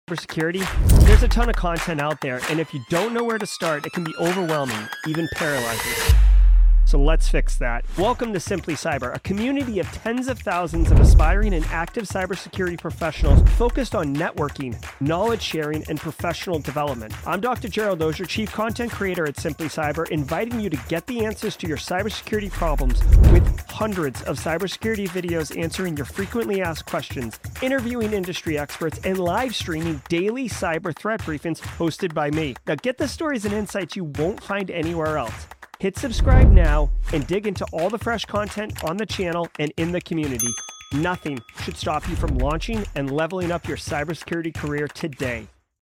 Cybersecurity, there's a ton of content out there, and if you don't know where to start, it can be overwhelming, even paralyzing. So let's fix that. Welcome to Simply Cyber, a community of tens of thousands of aspiring and active cybersecurity professionals focused on networking, knowledge sharing, and professional development. I'm Dr. Gerald Dozier, Chief Content Creator at Simply Cyber, inviting you to get the answers to your cybersecurity problems with hundreds of cybersecurity videos answering your frequently asked questions, interviewing industry experts, and live streaming daily cyber threat briefings hosted by me. Now get the stories and insights you won't find anywhere else. Hit subscribe now and dig into all the fresh content on the channel and in the community. Nothing should stop you from launching and leveling up your cybersecurity career today.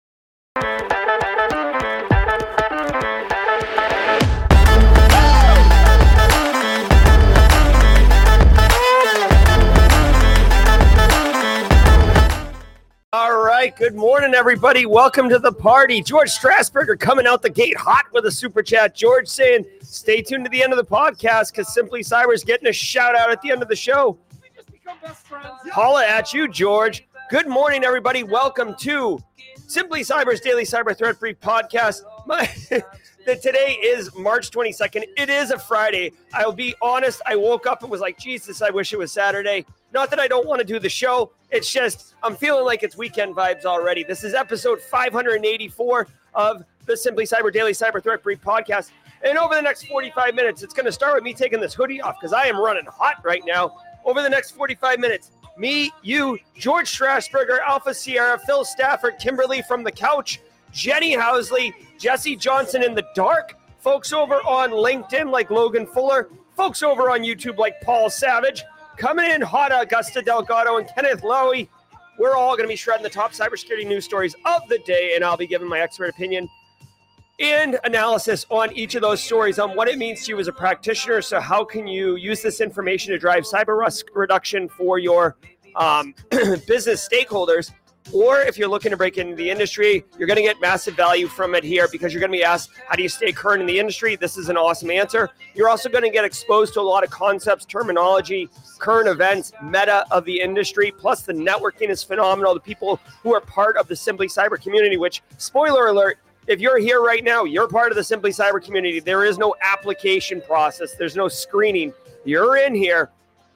All right, good morning, everybody. Welcome to the party. George Strasburger coming out the gate hot with a super chat. George saying, stay tuned to the end of the podcast because Simply Cyber is getting a shout out at the end of the show. We just become best friends. Holla at you, George. Good morning, everybody. Welcome to Simply Cyber's Daily Cyber Threat Brief podcast. Today is March 22nd. It is a Friday. I'll be honest. I woke up and was like, Jesus, I wish it was Saturday. Not that I don't want to do the show. It's just I'm feeling like it's weekend vibes already. This is episode 584 of the Simply Cyber Daily Cyber Threat Brief podcast. And over the next 45 minutes, it's going to start with me taking this hoodie off because I am running hot right now. Over the next 45 minutes, me, you, George Strasburger, Alpha Sierra, Phil Stafford, Kimberly from the couch, Jenny Housley, Jesse Johnson in the dark, folks over on LinkedIn like Logan Fuller, folks over on YouTube like Paul Savage, coming in hot, Augusta Delgado and Kenneth Lowy. We're all going to be shredding the top cybersecurity news stories of the day, and I'll be giving my expert opinion and analysis on each of those stories on what it means to you as a practitioner. So how can you use this information to drive cyber risk reduction for your business stakeholders? Or if you're looking to break into the industry, you're going to get massive value from it here because you're going to be asked, how do you stay current in the industry? This is an awesome answer. You're also going to get exposed to a lot of concepts, terminology, current events, meta of the industry. Plus, the networking is phenomenal. The people who are part of the Simply Cyber community, which, spoiler alert, if you're here right now, you're part of the Simply Cyber community. There is no application process. There's no screening. You're in here.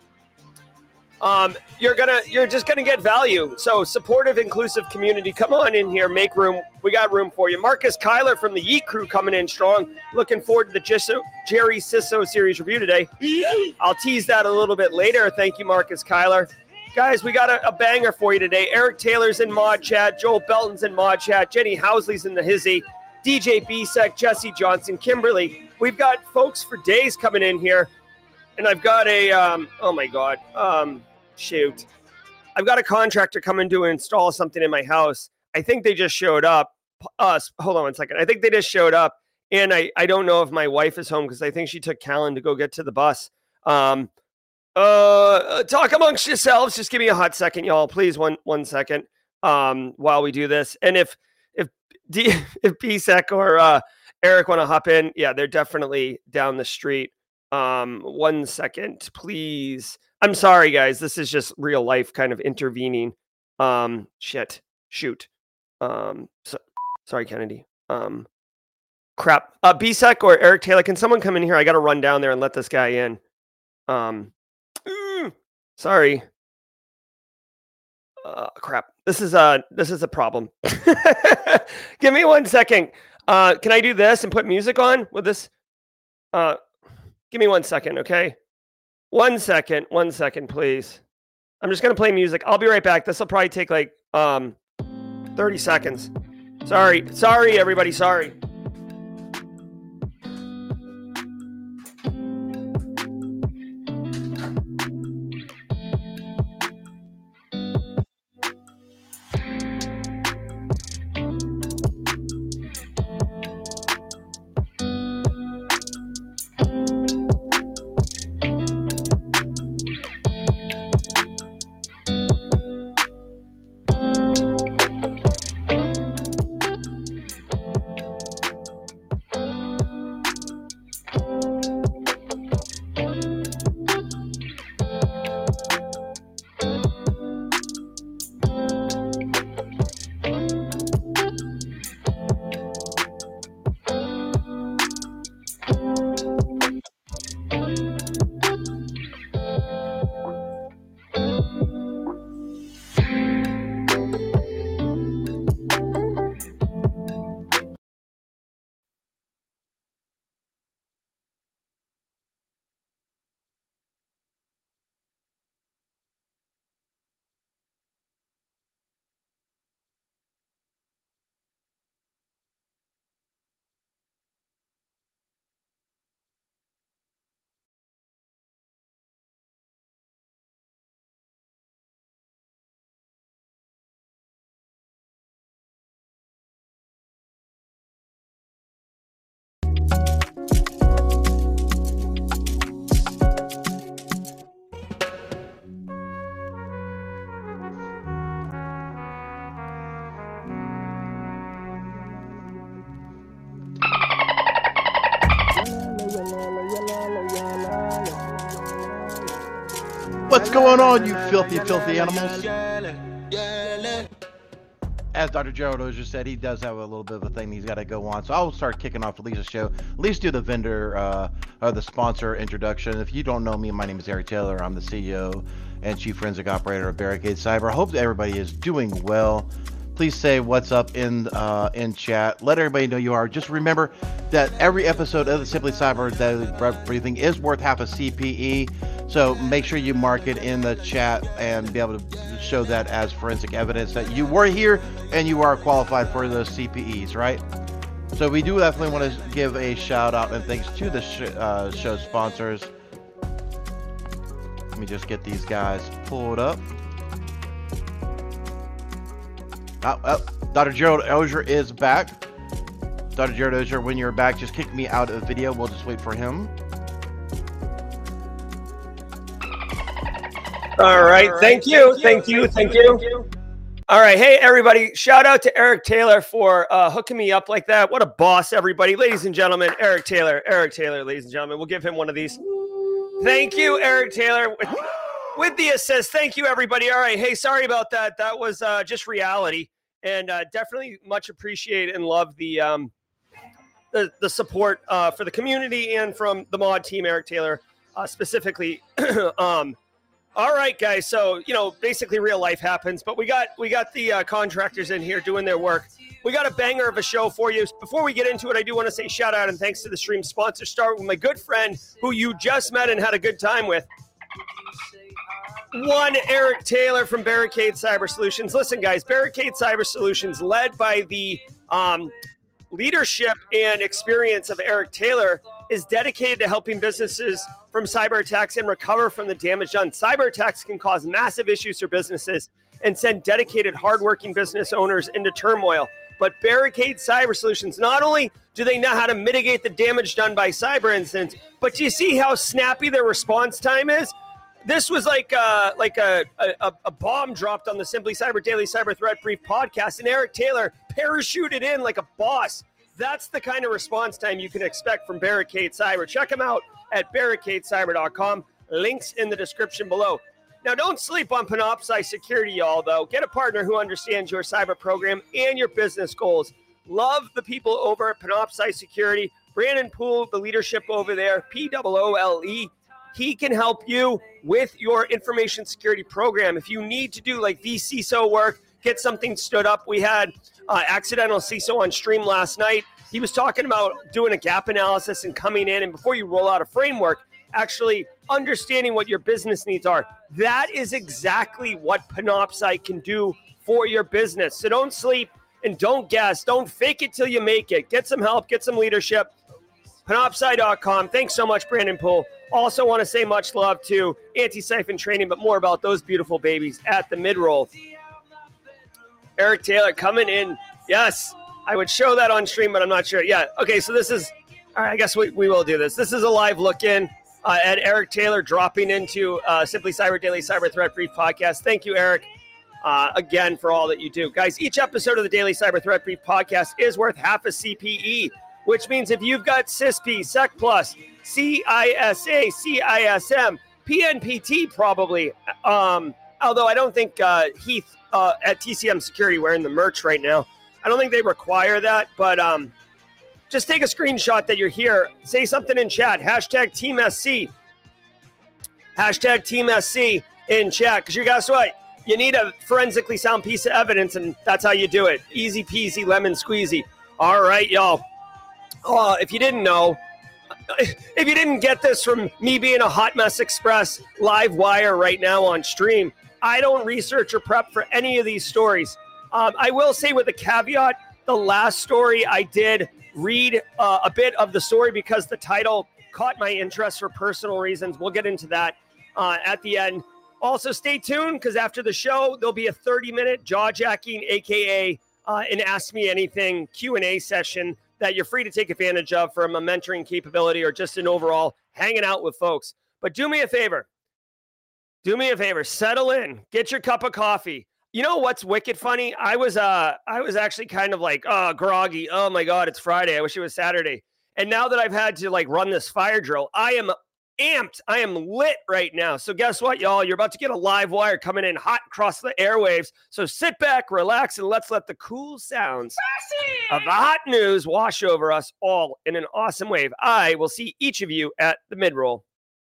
You're just gonna get value. So supportive, inclusive community. Come on in here, make room. We got room for you. Marcus Kyler from the Yeet Crew coming in strong. Looking forward to the Jerry Sisso series review today. I'll tease that a little bit later. Thank you, Marcus Kyler. Guys, we got a banger for you today. Eric Taylor's in mod chat. Joel Belton's in mod chat. Jenny Housley's in the hizzy. DJ Bisek, Jesse Johnson, Kimberly. We've got folks for days coming in here. And I've got shoot. I've got a contractor coming to install something in my house. I think they just showed up. Hold on one second. I think they just showed up. And I don't know if my wife is home because I think she took Callan to go get to the bus. Talk amongst yourselves. Just give me a hot second, y'all. Please, one second while we do this. And if BSEC or Eric want to hop in, yeah, they're definitely down the street. 1 second, please. I'm sorry, guys. This is just real life kind of intervening. Shoot. Sorry, Kennedy. Crap. BSEC or Eric Taylor, can someone come in here? I got to run down there and let this guy in. Sorry. Crap. This is a problem. Give me 1 second. Can I do this and put music on with this? Give me 1 second, okay? 1 second, please. I'm just gonna play music. I'll be right back. This will probably take like 30 seconds. Sorry, everybody. Sorry. What's going on, you filthy animals? As Dr. Gerald Ozier said, he does have a little bit of a thing he's got to go on. So I'll start kicking off Lisa's show. At least do the vendor or the sponsor introduction. If you don't know me, my name is Eric Taylor. I'm the CEO and Chief Forensic Operator of Barricade Cyber. I hope that everybody is doing well. Please say what's up in chat. Let everybody know you are. Just remember that every episode of the Simply Cyber Daily Briefing is worth half a CPE. So make sure you mark it in the chat and be able to show that as forensic evidence that you were here and you are qualified for those CPEs, right? So we do definitely want to give a shout out and thanks to the show sponsors. Let me just get these guys pulled up. Dr. Gerald Ozier is back. Dr. Gerald Ozier, when you're back, just kick me out of the video. We'll just wait for him. All right. Thank you. All right. Hey, everybody. Shout out to Eric Taylor for hooking me up like that. What a boss, everybody. Ladies and gentlemen, Eric Taylor, ladies and gentlemen. We'll give him one of these. Thank you, Eric Taylor. With the assist. Thank you, everybody. All right. Hey, sorry about that. That was just reality. And definitely much appreciate and love the support for the community and from the mod team, Eric Taylor, specifically. All right, guys. So, basically real life happens, but we got the contractors in here doing their work. We got a banger of a show for you. Before we get into it, I do want to say shout out and thanks to the stream sponsor. Start with my good friend who you just met and had a good time with. One, Eric Taylor from Barricade Cyber Solutions. Listen, guys, Barricade Cyber Solutions, led by the leadership and experience of Eric Taylor, is dedicated to helping businesses from cyber attacks and recover from the damage done. Cyber attacks can cause massive issues for businesses and send dedicated, hardworking business owners into turmoil. But Barricade Cyber Solutions, not only do they know how to mitigate the damage done by cyber incidents, but do you see how snappy their response time is? This was like a bomb dropped on the Simply Cyber Daily Cyber Threat Brief podcast, and Eric Taylor parachuted in like a boss. That's the kind of response time you can expect from Barricade Cyber. Check them out at barricadecyber.com. Links in the description below. Now, don't sleep on Panoptcy Security, y'all, though. Get a partner who understands your cyber program and your business goals. Love the people over at Panoptcy Security. Brandon Poole, the leadership over there, Poole. He can help you with your information security program. If you need to do like vCISO work, get something stood up. We had accidental CISO on stream last night. He was talking about doing a gap analysis and coming in, and before you roll out a framework, actually understanding what your business needs are. That is exactly what Panoptcy can do for your business. So don't sleep and don't guess. Don't fake it till you make it. Get some help, get some leadership. Panoptcy.com. Thanks so much, Brandon Poole. Also want to say much love to Anti-Siphon Training, but more about those beautiful babies at the mid-roll. Eric Taylor coming in. Yes, I would show that on stream, but I'm not sure. Yeah, okay, so this is, all right, I guess we will do this. This is a live look-in at Eric Taylor dropping into Simply Cyber Daily Cyber Threat Brief podcast. Thank you, Eric, again, for all that you do. Guys, each episode of the Daily Cyber Threat Brief podcast is worth half a CPE, which means if you've got CISP, SecPlus, CISA, CISM, PNPT probably, although I don't think Heath at TCM Security wearing the merch right now. I don't think they require that, but just take a screenshot that you're here. Say something in chat. Hashtag Team SC. Hashtag Team SC in chat. Because guess what? You need a forensically sound piece of evidence, and that's how you do it. Easy peasy, lemon squeezy. All right, y'all. If you didn't know, if you didn't get this from me being a Hot Mess Express live wire right now on stream, I don't research or prep for any of these stories. I will say with a caveat, the last story I did read a bit of the story because the title caught my interest for personal reasons. We'll get into that at the end. Also, stay tuned because after the show, there'll be a 30-minute jaw-jacking, a.k.a. an Ask Me Anything Q&A session that you're free to take advantage of from a mentoring capability or just an overall hanging out with folks. But do me a favor. Settle in. Get your cup of coffee. You know what's wicked funny? I was actually kind of like, groggy. Oh my God, it's Friday. I wish it was Saturday. And now that I've had to like run this fire drill, I am amped. I am lit right now. So guess what, y'all? You're about to get a live wire coming in hot across the airwaves. So sit back, relax, and let's let the cool sounds of the hot news wash over us all in an awesome wave. I will see each of you at the mid-roll.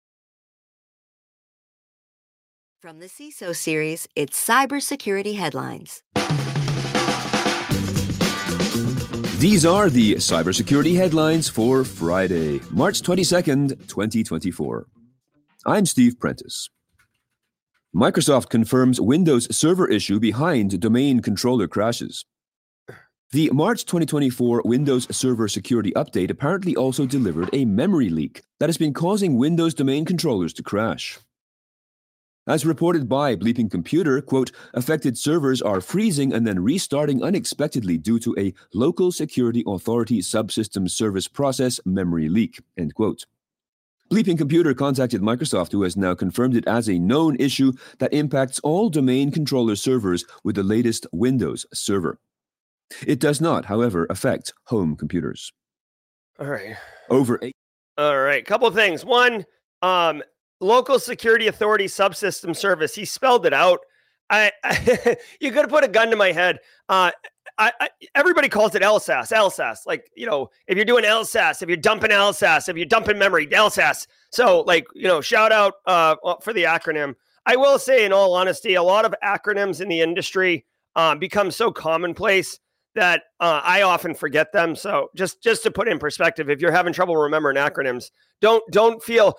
From the CISO series, it's Cybersecurity Headlines. These are the cybersecurity headlines for Friday, March 22nd, 2024. I'm Steve Prentice. Microsoft confirms Windows Server issue behind domain controller crashes. The March 2024 Windows Server security update apparently also delivered a memory leak that has been causing Windows domain controllers to crash. As reported by Bleeping Computer, quote, affected servers are freezing and then restarting unexpectedly due to a local security authority subsystem service process memory leak, end quote. Bleeping Computer contacted Microsoft, who has now confirmed it as a known issue that impacts all domain controller servers with the latest Windows server. It does not, however, affect home computers. All right. All right. Couple things. One, local security authority subsystem service. He spelled it out. You could have put a gun to my head. Everybody calls it LSAS. Like, you know, if you're doing LSAS, if you're dumping LSAS, if you're dumping memory, LSAS. So, like, you know, shout out for the acronym. I will say, in all honesty, a lot of acronyms in the industry become so commonplace that I often forget them. So just to put in perspective, if you're having trouble remembering acronyms, don't feel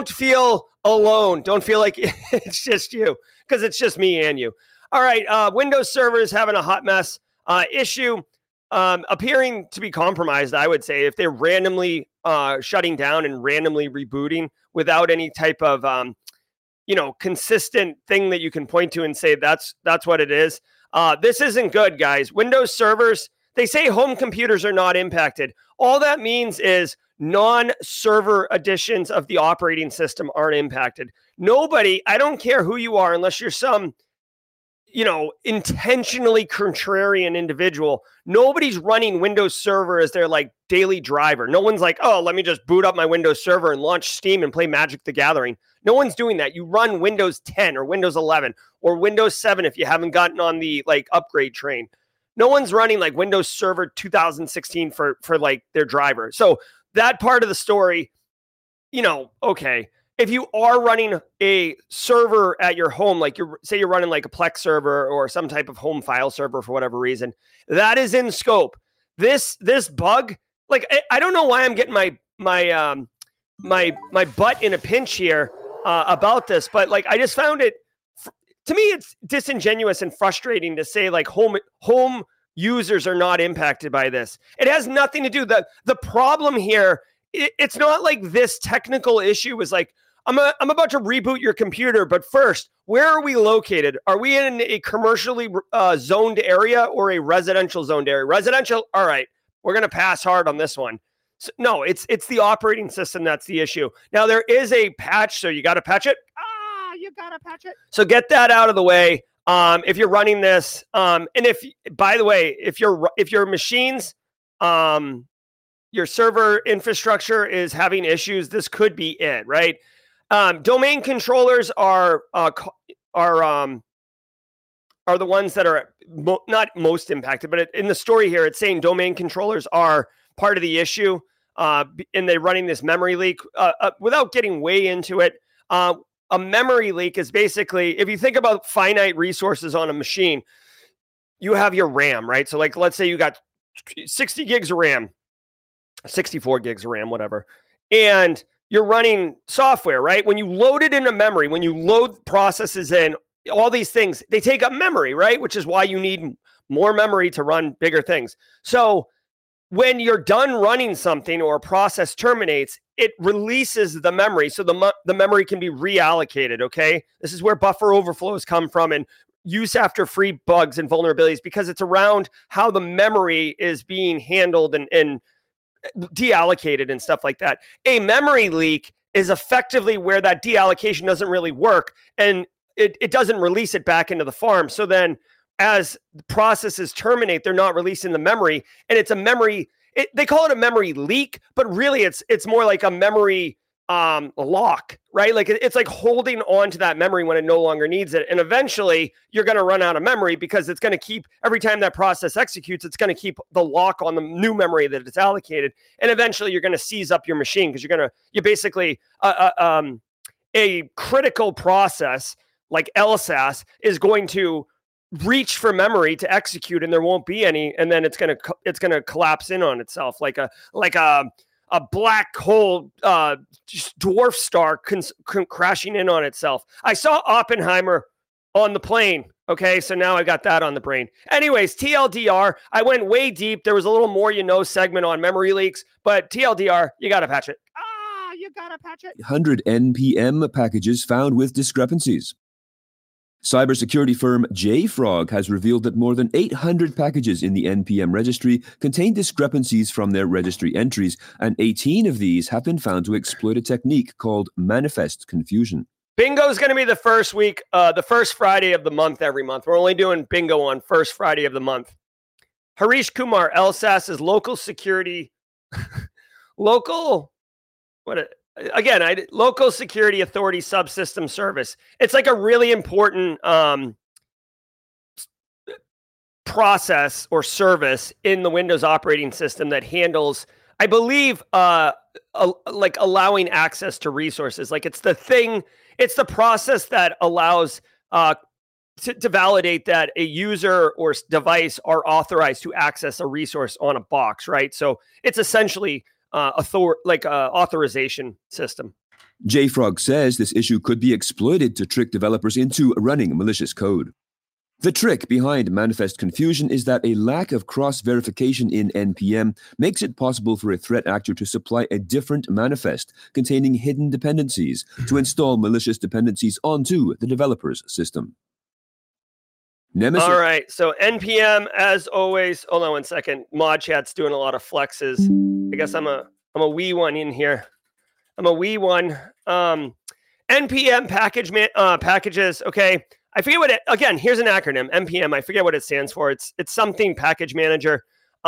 alone. Don't feel like it's just you, because it's just me and you. All right, Windows Server is having a hot mess issue, appearing to be compromised, I would say, if they're randomly shutting down and randomly rebooting without any type of consistent thing that you can point to and say that's what it is. This isn't good, guys. Windows servers, they say home computers are not impacted. All that means is non-server editions of the operating system aren't impacted. Nobody, I don't care who you are, unless you're some, intentionally contrarian individual, nobody's running Windows Server as their like daily driver. No one's like, oh, let me just boot up my Windows Server and launch Steam and play Magic the Gathering. No one's doing that. You run Windows 10 or Windows 11 or Windows 7 if you haven't gotten on the like upgrade train. No one's running like Windows Server 2016 for like their driver. So that part of the story, okay. If you are running a server at your home, like you're running like a Plex server or some type of home file server for whatever reason, that is in scope. This bug, like I don't know why I'm getting my butt in a pinch here about this, but like I just found it. To me, it's disingenuous and frustrating to say like home users are not impacted by this. It has nothing to do. The problem here, it's not like this technical issue is like, I'm about to reboot your computer, but first, where are we located? Are we in a commercially zoned area or a residential zoned area? Residential, all right, we're going to pass hard on this one. So, no, it's the operating system that's the issue. Now, there is a patch, so you got to patch it. You got to patch it. So get that out of the way. If you're running this, and if, by the way, if your machines, your server infrastructure is having issues, this could be it, right? Domain controllers are the ones that are not most impacted, but in the story here, it's saying domain controllers are part of the issue, and they're running this memory leak. Without getting way into it, a memory leak is basically, if you think about finite resources on a machine, you have your RAM, right? So like, let's say you got 60 gigs of RAM, 64 gigs of RAM, whatever, and you're running software, right? When you load it into memory, when you load processes in, all these things, they take up memory, right? Which is why you need more memory to run bigger things. So when you're done running something or a process terminates, it releases the memory so the memory can be reallocated, okay? This is where buffer overflows come from and use after free bugs and vulnerabilities, because it's around how the memory is being handled and deallocated and stuff like that. A memory leak is effectively where that deallocation doesn't really work and it doesn't release it back into the farm. So then as the processes terminate, they're not releasing the memory, and it's a memory, they call it a memory leak, but really it's more like a memory lock, right? Like it's like holding on to that memory when it no longer needs it. And eventually you're going to run out of memory because it's going to keep, every time that process executes, it's going to keep the lock on the new memory that it's allocated. And eventually you're going to seize up your machine because you basically, a critical process like LSAS is going to reach for memory to execute, and there won't be any. And then it's going to collapse in on itself like a black hole, just dwarf star crashing in on itself. I saw Oppenheimer on the plane. Okay, so now I got that on the brain. Anyways, TLDR, I went way deep. There was a little more segment on memory leaks, but TLDR, you got to patch it. You got to patch it. 100 NPM packages found with discrepancies. Cybersecurity firm JFrog has revealed that more than 800 packages in the NPM registry contain discrepancies from their registry entries, and 18 of these have been found to exploit a technique called manifest confusion. Bingo is going to be the first week, the first Friday of the month every month. We're only doing bingo on first Friday of the month. Harish Kumar, LSAS is local security, local security authority subsystem service. It's like a really important process or service in the Windows operating system that handles, I believe, like allowing access to resources. Like it's the process that allows to validate that a user or device are authorized to access a resource on a box, right? So it's essentially authorization system. JFrog says this issue could be exploited to trick developers into running malicious code. The trick behind manifest confusion is that a lack of cross-verification in NPM makes it possible for a threat actor to supply a different manifest containing hidden dependencies to install malicious dependencies onto the developer's system. Nemesis. All right, so NPM, as always, hold on one second. Mod chat's doing a lot of flexes. I guess I'm a wee one in here. I'm a wee one. NPM packages. Okay, I forget what again. Here's an acronym. NPM. I forget what it stands for. It's something package manager.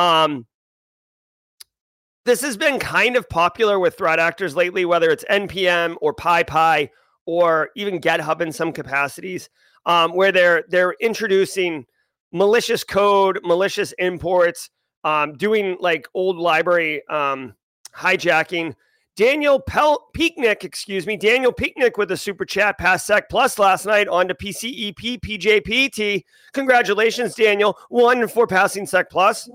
This has been kind of popular with threat actors lately, whether it's NPM or PyPI or even GitHub in some capacities. Where they're introducing malicious code, malicious imports, doing like old library hijacking. Daniel Peeknick with a super chat past Sec Plus last night on to PCEP PJPT. Congratulations, Daniel. 1 for passing Sec Plus.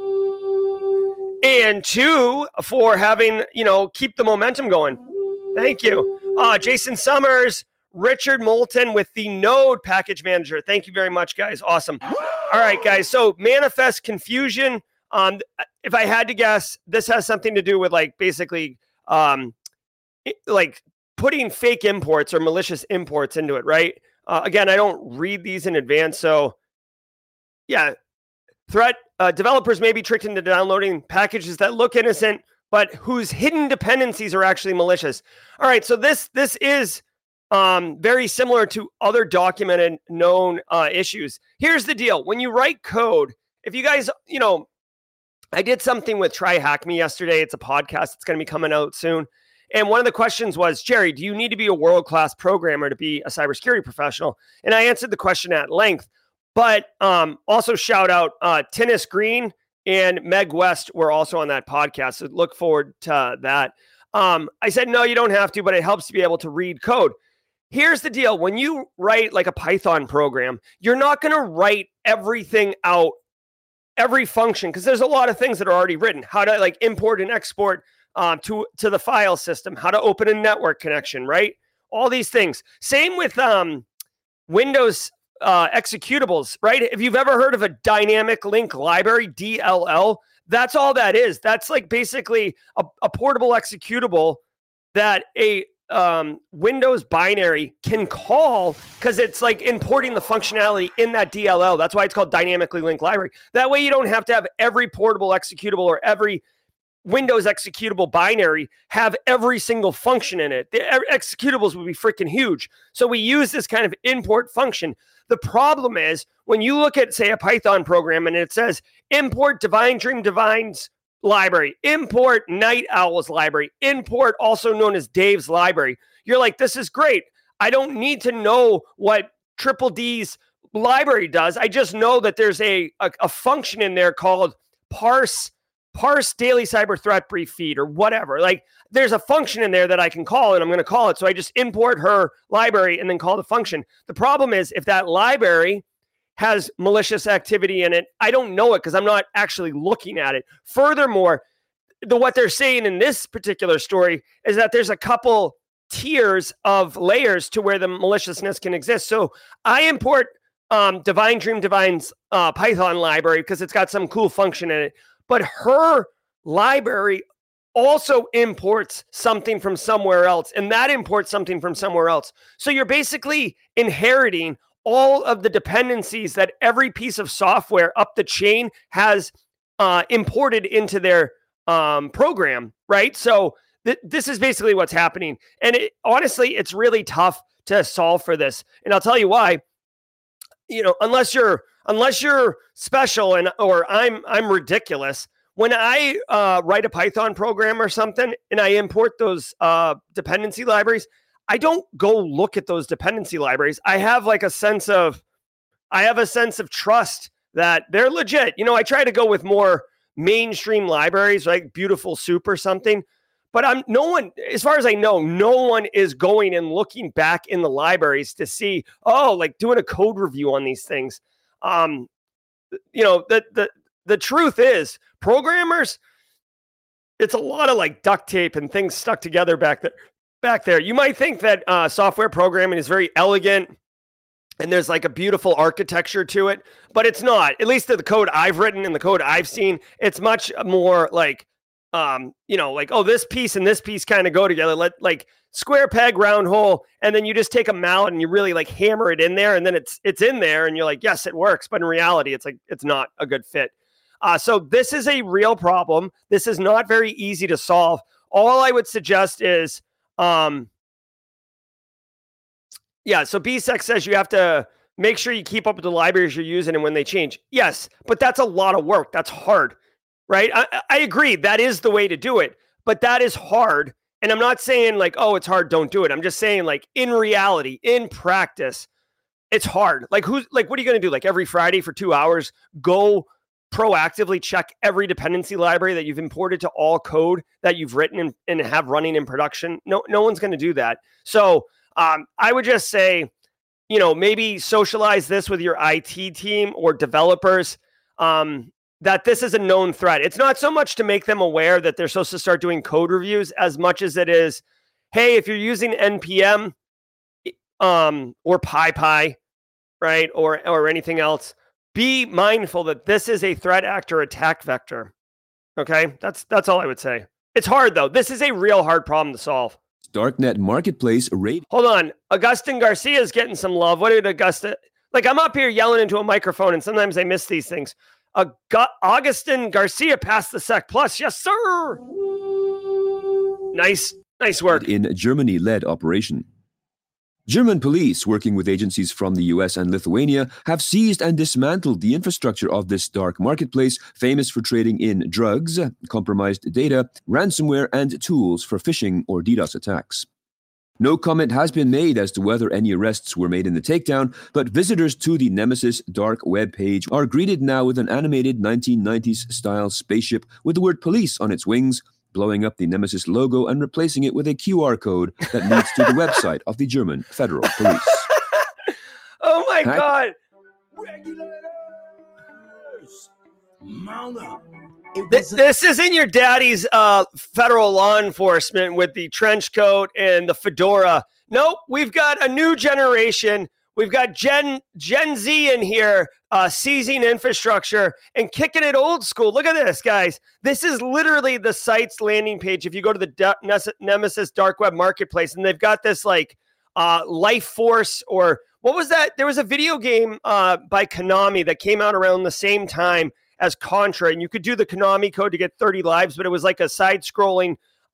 And 2 for having, keep the momentum going. Thank you. Jason Summers. Richard Moulton with the Node package manager. Thank you very much, guys. Awesome. All right, guys. So manifest confusion. If I had to guess, this has something to do with basically putting fake imports or malicious imports into it, right? Again, I don't read these in advance. So yeah, developers may be tricked into downloading packages that look innocent, but whose hidden dependencies are actually malicious. All right. So this is very similar to other documented known issues. Here's the deal. When you write code, if you guys, I did something with Try Hack Me yesterday. It's a podcast. It's going to be coming out soon. And one of the questions was, Jerry, do you need to be a world-class programmer to be a cybersecurity professional? And I answered the question at length, but also shout out Tinnis Green and Meg West were also on that podcast. So look forward to that. I said, no, you don't have to, but it helps to be able to read code. Here's the deal. When you write like a Python program, you're not going to write everything out, every function, because there's a lot of things that are already written. How to import and export to the file system, how to open a network connection, right? All these things. Same with Windows executables, right? If you've ever heard of a dynamic link library, DLL, that's all that is. That's basically a portable executable that a Windows binary can call, because it's importing the functionality in that DLL. That's why it's called dynamically linked library. That way you don't have to have every portable executable or every Windows executable binary have every single function in it. The executables would be freaking huge. So we use this kind of import function. The problem is when you look at, say, a Python program and it says import Divine Dream Divines library, import Night Owl's library, import also known as Dave's library. You're like, this is great. I don't need to know what Triple D's library does. I just know that there's a function in there called parse daily cyber threat brief feed or whatever. Like there's a function in there that I can call and I'm going to call it. So I just import her library and then call the function. The problem is if that library has malicious activity in it, I don't know it because I'm not actually looking at it. Furthermore, what they're saying in this particular story is that there's a couple tiers of layers to where the maliciousness can exist. So I import Divine Dream Divine's Python library because it's got some cool function in it. But her library also imports something from somewhere else, and that imports something from somewhere else. So you're basically inheriting all of the dependencies that every piece of software up the chain has imported into their program, right? So this is basically what's happening. And honestly, it's really tough to solve for this. And I'll tell you why. You know, unless you're special or I'm ridiculous. When I write a Python program or something and I import those dependency libraries, I don't go look at those dependency libraries. I have a sense of trust that they're legit. You know, I try to go with more mainstream libraries, like Beautiful Soup or something. But no one, as far as I know, no one is going and looking back in the libraries to see, doing a code review on these things. You know, the truth is, programmers, it's a lot of duct tape and things stuck together back there. You might think that software programming is very elegant and there's a beautiful architecture to it, but it's not. At least the code I've written and the code I've seen, it's much more this piece and this piece kind of go together, square peg, round hole. And then you just take a mallet and you really hammer it in there. And then it's in there and you're like, yes, it works. But in reality, it's not a good fit. So this is a real problem. This is not very easy to solve. All I would suggest is, so BSEC says you have to make sure you keep up with the libraries you're using and when they change. Yes, but that's a lot of work. That's hard. Right? I agree. That is the way to do it, but that is hard. And I'm not saying it's hard, don't do it. I'm just saying in reality, in practice, it's hard. What are you going to do? Every Friday for 2 hours, go proactively check every dependency library that you've imported to all code that you've written and have running in production. No one's going to do that. So I would just say, maybe socialize this with your IT team or developers. That this is a known threat. It's not so much to make them aware that they're supposed to start doing code reviews as much as it is, hey, if you're using NPM or PyPy, right, or anything else, be mindful that this is a threat actor attack vector. Okay, that's all I would say. It's hard though. This is a real hard problem to solve. Darknet Marketplace rate. Hold on, Augustin Garcia is getting some love. What did Augusta? I'm up here yelling into a microphone, and sometimes I miss these things. Augustin Garcia passed the SEC Plus. Yes, sir. Nice work. In Germany-led operation. German police, working with agencies from the US and Lithuania, have seized and dismantled the infrastructure of this dark marketplace, famous for trading in drugs, compromised data, ransomware, and tools for phishing or DDoS attacks. No comment has been made as to whether any arrests were made in the takedown, but visitors to the Nemesis dark web page are greeted now with an animated 1990s-style spaceship with the word police on its wings, blowing up the Nemesis logo and replacing it with a QR code that leads to the website of the German Federal Police. Oh my God! Regulators! Mount up. This isn't your daddy's federal law enforcement with the trench coat and the fedora. Nope, we've got a new generation. We've got Gen Z in here seizing infrastructure and kicking it old school. Look at this, guys. This is literally the site's landing page. If you go to the Nemesis Dark Web Marketplace, and they've got this Life Force, or what was that? There was a video game by Konami that came out around the same time as Contra, and you could do the Konami code to get 30 lives, but it was like a side-scrolling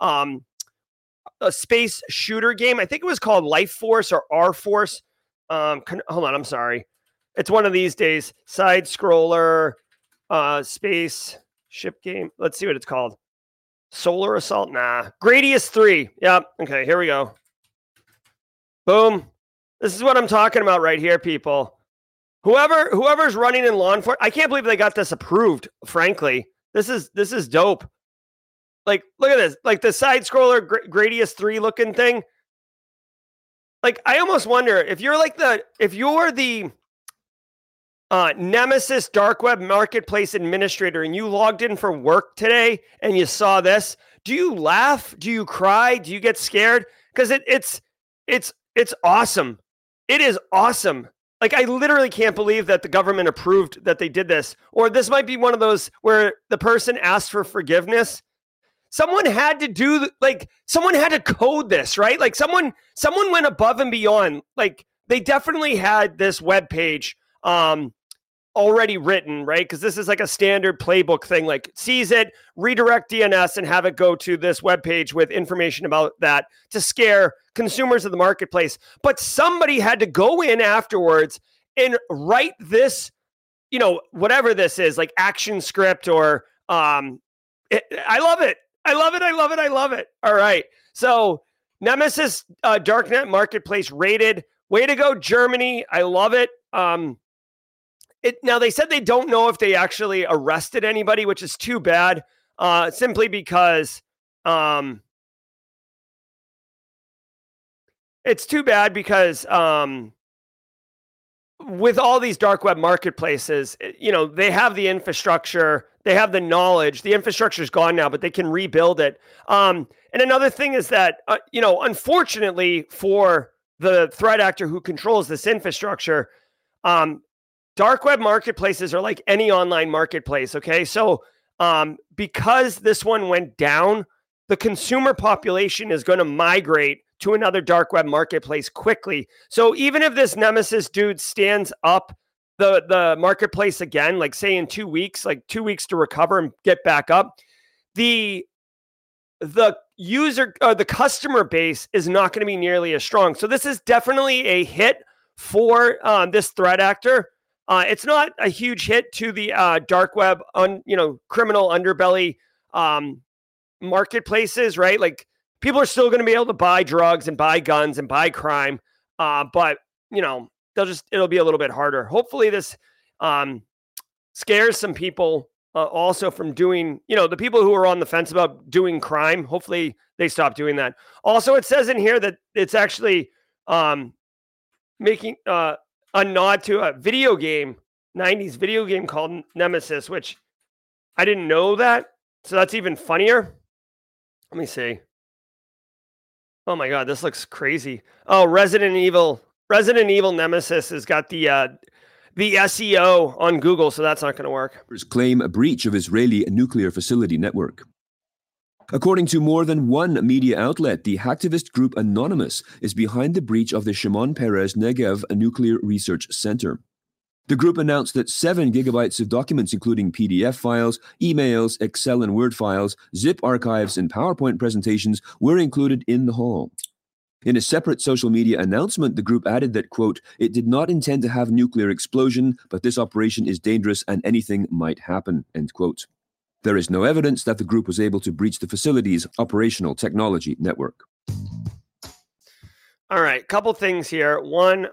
a space shooter game. I think it was called Life Force or R-Force. Hold on, I'm sorry. It's one of these days. Side-scroller space Ship game. Let's see what it's called. Solar Assault. Nah. Gradius 3. Yep. Okay, here we go. Boom. This is what I'm talking about right here, people. Whoever's running in law enforcement, I can't believe they got this approved, frankly. This is dope. Like, look at this. Like the side scroller Gradius 3 looking thing. Like, I almost wonder if you're the Nemesis dark web marketplace administrator and you logged in for work today and you saw this, do you laugh? Do you cry? Do you get scared? Because it's awesome. It is awesome. Like, I literally can't believe that the government approved that they did this. Or this might be one of those where the person asked for forgiveness. Someone had to code this, right? Like someone went above and beyond. Like, they definitely had this web page already written, right? Because this is like a standard playbook thing. Like, seize it, redirect DNS, and have it go to this web page with information about that to scare consumers of the marketplace. But somebody had to go in afterwards and write this, whatever this is, like action script or I love it. I love it. All right. So Nemesis Darknet Marketplace rated. Way to go, Germany. I love it. Now, they said they don't know if they actually arrested anybody, which is too bad, simply because it's too bad because with all these dark web marketplaces, they have the infrastructure, they have the knowledge. The infrastructure is gone now, but they can rebuild it. And another thing is that, unfortunately for the threat actor who controls this infrastructure, dark web marketplaces are like any online marketplace. Okay. So because this one went down, the consumer population is going to migrate to another dark web marketplace quickly. So even if this Nemesis dude stands up the marketplace again, like say in 2 weeks, like 2 weeks to recover and get back up, the user or the customer base is not going to be nearly as strong. So this is definitely a hit for this threat actor. It's not a huge hit to the dark web, criminal underbelly marketplaces, right? Like, people are still going to be able to buy drugs and buy guns and buy crime, but it'll be a little bit harder. Hopefully, this scares some people also from doing, the people who are on the fence about doing crime. Hopefully, they stop doing that. Also, it says in here that it's actually making a nod to a video game, 90s video game called Nemesis, which I didn't know that. So that's even funnier. Let me see. Oh my God, this looks crazy. Oh, Resident Evil Nemesis has got the SEO on Google, so that's not going to work. Claim a breach of Israeli nuclear facility network. According to more than one media outlet, the hacktivist group Anonymous is behind the breach of the Shimon Peres Negev Nuclear Research Center. The group announced that 7 gigabytes of documents, including PDF files, emails, Excel and Word files, zip archives, and PowerPoint presentations, were included in the haul. In a separate social media announcement, the group added that, quote, "It did not intend to have nuclear explosion, but this operation is dangerous and anything might happen," end quote. There is no evidence that the group was able to breach the facility's operational technology network. All right, couple things here. One,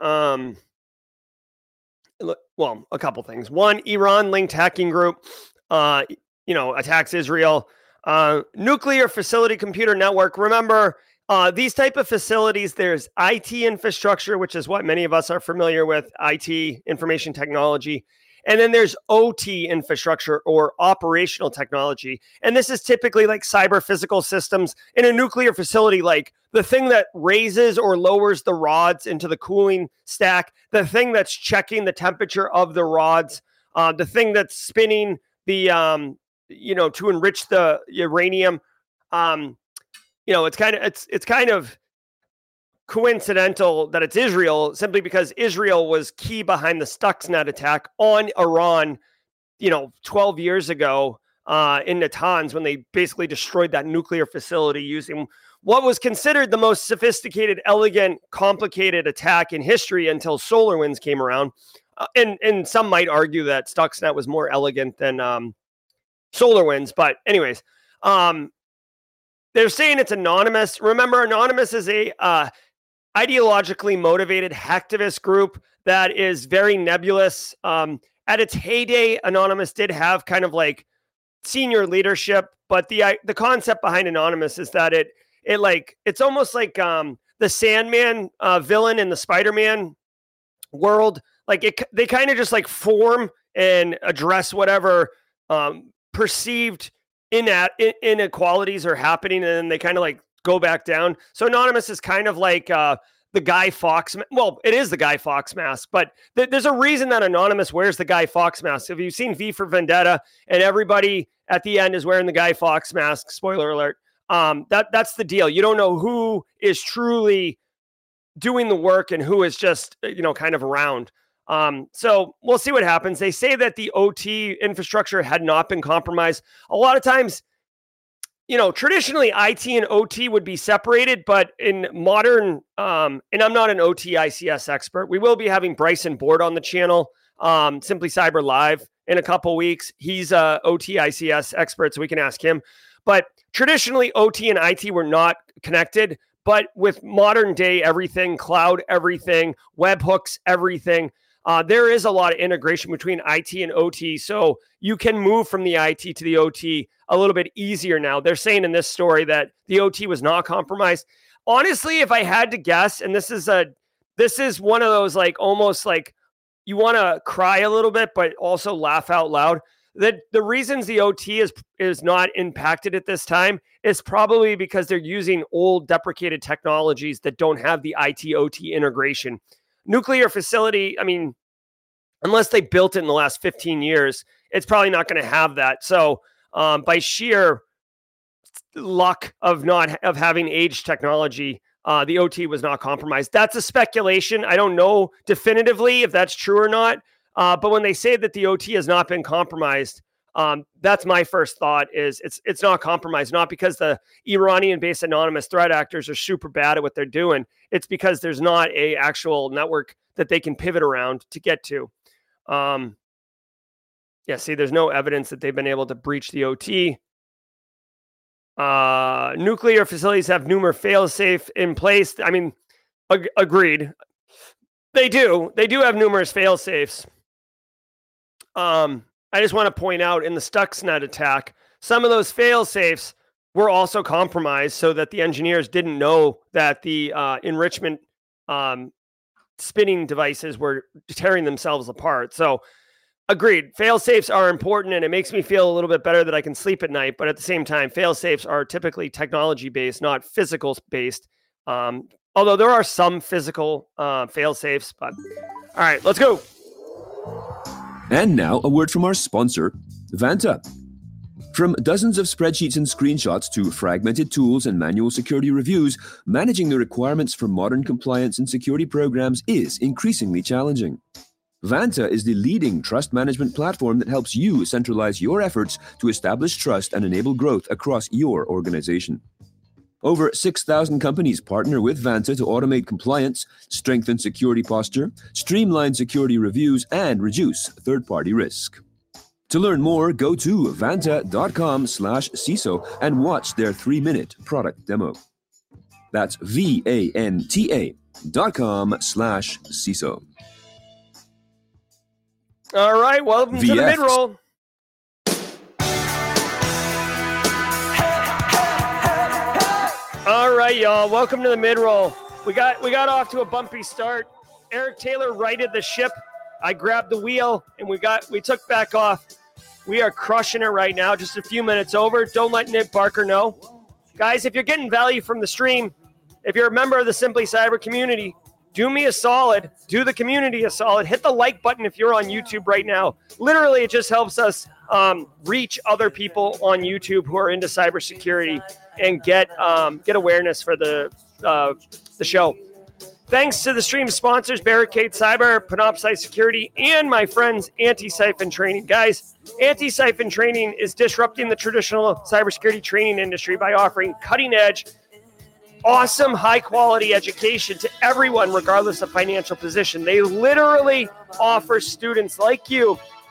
a couple things. One, Iran-linked hacking group, attacks Israel. Nuclear facility computer network. Remember, these type of facilities, there's IT infrastructure, which is what many of us are familiar with, IT, information technology. And then there's OT infrastructure or operational technology. And this is typically like cyber physical systems in a nuclear facility, like the thing that raises or lowers the rods into the cooling stack, the thing that's checking the temperature of the rods, the thing that's spinning the, to enrich the uranium. It's kind of coincidental that it's Israel, simply because Israel was key behind the Stuxnet attack on Iran, 12 years ago in Natanz, when they basically destroyed that nuclear facility using what was considered the most sophisticated, elegant, complicated attack in history until SolarWinds came around. And some might argue that Stuxnet was more elegant than SolarWinds. But anyways, they're saying it's anonymous. Remember, Anonymous is a ideologically motivated hacktivist group that is very nebulous. At its heyday, Anonymous did have kind of like senior leadership, but the concept behind Anonymous is that it's almost like the Sandman villain in the Spider-Man world. Like they kind of just like form and address whatever perceived inequalities are happening, and then they kind of like go back down. So Anonymous is kind of like the Guy Fawkes. Well, it is the Guy Fawkes mask, but there's a reason that Anonymous wears the Guy Fawkes mask. If you've seen V for Vendetta, and everybody at the end is wearing the Guy Fawkes mask, spoiler alert. That's the deal. You don't know who is truly doing the work and who is just, kind of around. So we'll see what happens. They say that the OT infrastructure had not been compromised. A lot of times, traditionally IT and OT would be separated, but in modern, and I'm not an OT ICS expert. We will be having Bryson Board on the channel, Simply Cyber Live in a couple weeks. He's a OT ICS expert, so we can ask him. But traditionally, OT and IT were not connected. But with modern day everything, cloud everything, webhooks everything, there is a lot of integration between IT and OT. So you can move from the IT to the OT a little bit easier now. They're saying in this story that the OT was not compromised. Honestly, if I had to guess, and this is one of those like almost like you want to cry a little bit, but also laugh out loud. That the reasons the OT is not impacted at this time is probably because they're using old deprecated technologies that don't have the IT OT integration. Nuclear facility, I mean, unless they built it in the last 15 years, it's probably not going to have that. So by sheer luck of having aged technology, the OT was not compromised. That's a speculation. I don't know definitively if that's true or not. But when they say that the OT has not been compromised, that's my first thought is it's not compromised, not because the Iranian-based anonymous threat actors are super bad at what they're doing. It's because there's not a actual network that they can pivot around to get to. See, there's no evidence that they've been able to breach the OT. Nuclear facilities have numerous fail-safe in place. I mean, agreed. They do have numerous fail-safes. I just want to point out in the Stuxnet attack, some of those fail-safes were also compromised so that the engineers didn't know that the enrichment spinning devices were tearing themselves apart. So agreed, fail-safes are important, and it makes me feel a little bit better that I can sleep at night. But at the same time, fail-safes are typically technology-based, not physical-based. Although there are some physical fail-safes. But all right, let's go. And now a word from our sponsor, Vanta. From dozens of spreadsheets and screenshots to fragmented tools and manual security reviews, managing the requirements for modern compliance and security programs is increasingly challenging. Vanta is the leading trust management platform that helps you centralize your efforts to establish trust and enable growth across your organization. Over 6,000 companies partner with Vanta to automate compliance, strengthen security posture, streamline security reviews, and reduce third-party risk. To learn more, go to vanta.com/CISO and watch their 3-minute product demo. That's VANTA.com/CISO. All right, welcome to the mid-roll. All right, y'all. Welcome to the mid-roll. We got off to a bumpy start. Eric Taylor righted the ship. I grabbed the wheel, and we took back off. We are crushing it right now. Just a few minutes over. Don't let Nick Barker know. Guys, if you're getting value from the stream, if you're a member of the Simply Cyber community, do me a solid. Do the community a solid. Hit the like button if you're on YouTube right now. Literally, it just helps us reach other people on YouTube who are into cybersecurity and get awareness for the show. Thanks to the stream sponsors, Barricade Cyber, Panoptcy Security, and my friends, Anti-Siphon Training. Guys, Anti-Siphon Training is disrupting the traditional cybersecurity training industry by offering cutting-edge, awesome, high-quality education to everyone, regardless of financial position. They literally offer students like you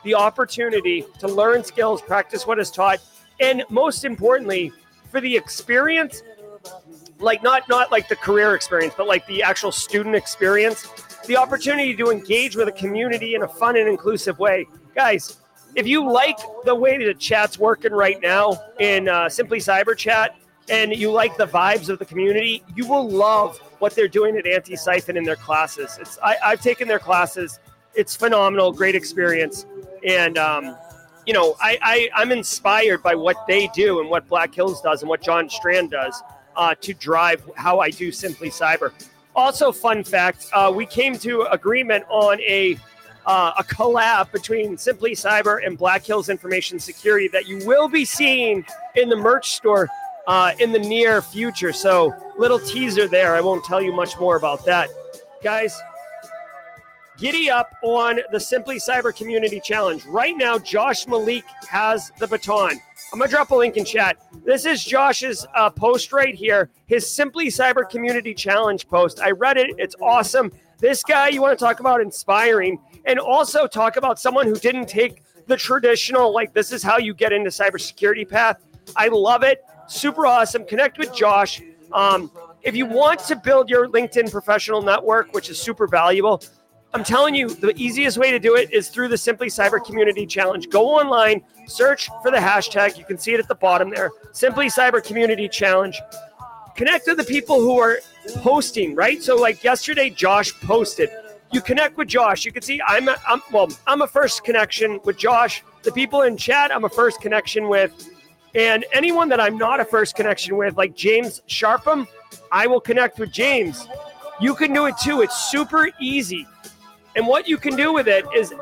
the opportunity to learn skills, practice what is taught, and most importantly, for the experience, like not like the career experience, but like the actual student experience, the opportunity to engage with a community in a fun and inclusive way. Guys, if you like the way that chat's working right now in Simply Cyber Chat, and you like the vibes of the community, you will love what they're doing at Anti-Siphon in their classes. I've taken their classes. It's phenomenal, great experience. And, I'm inspired by what they do and what Black Hills does and what John Strand does to drive how I do Simply Cyber. Also, fun fact, we came to agreement on a collab between Simply Cyber and Black Hills Information Security that you will be seeing in the merch store in the near future. So little teaser there. I won't tell you much more about that. Guys, giddy up on the Simply Cyber Community Challenge. Right now, Josh Malik has the baton. I'm going to drop a link in chat. This is Josh's post right here, his Simply Cyber Community Challenge post. I read it. It's awesome. This guy, you want to talk about inspiring, and also talk about someone who didn't take the traditional, like, this is how you get into cybersecurity path. I love it. Super awesome. Connect with Josh. If you want to build your LinkedIn professional network, which is super valuable, I'm telling you, the easiest way to do it is through the Simply Cyber Community Challenge. Go online, search for the hashtag. You can see it at the bottom there. Simply Cyber Community Challenge. Connect with the people who are posting, right? So like yesterday, Josh posted. You connect with Josh. You can see I'm a first connection with Josh. The people in chat, I'm a first connection with. And anyone that I'm not a first connection with, like James Sharpham, I will connect with James. You can do it too. It's super easy. And what you can do with it is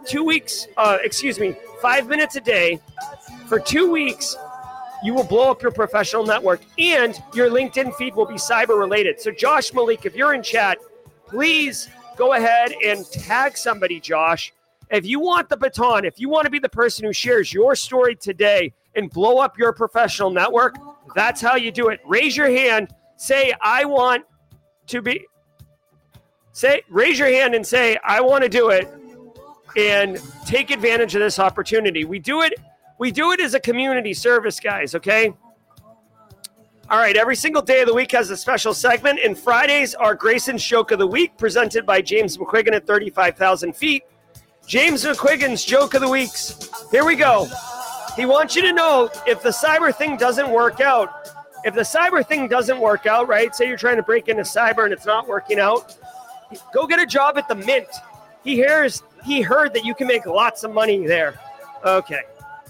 5 minutes a day for 2 weeks, you will blow up your professional network and your LinkedIn feed will be cyber related. So Josh Malik, if you're in chat, please go ahead and tag somebody, Josh. If you want the baton, if you want to be the person who shares your story today and blow up your professional network, that's how you do it. Raise your hand, say, I want to be, raise your hand and say, I want to do it, and take advantage of this opportunity. We do it as a community service, guys, okay? All right, every single day of the week has a special segment, and Fridays are Grayson's Joke of the Week, presented by James McQuiggan at 35,000 feet. James McQuiggan's Joke of the Weeks. Here we go. He wants you to know, if the cyber thing doesn't work out, right? Say you're trying to break into cyber and it's not working out, go get a job at the Mint. He heard that you can make lots of money there. Okay.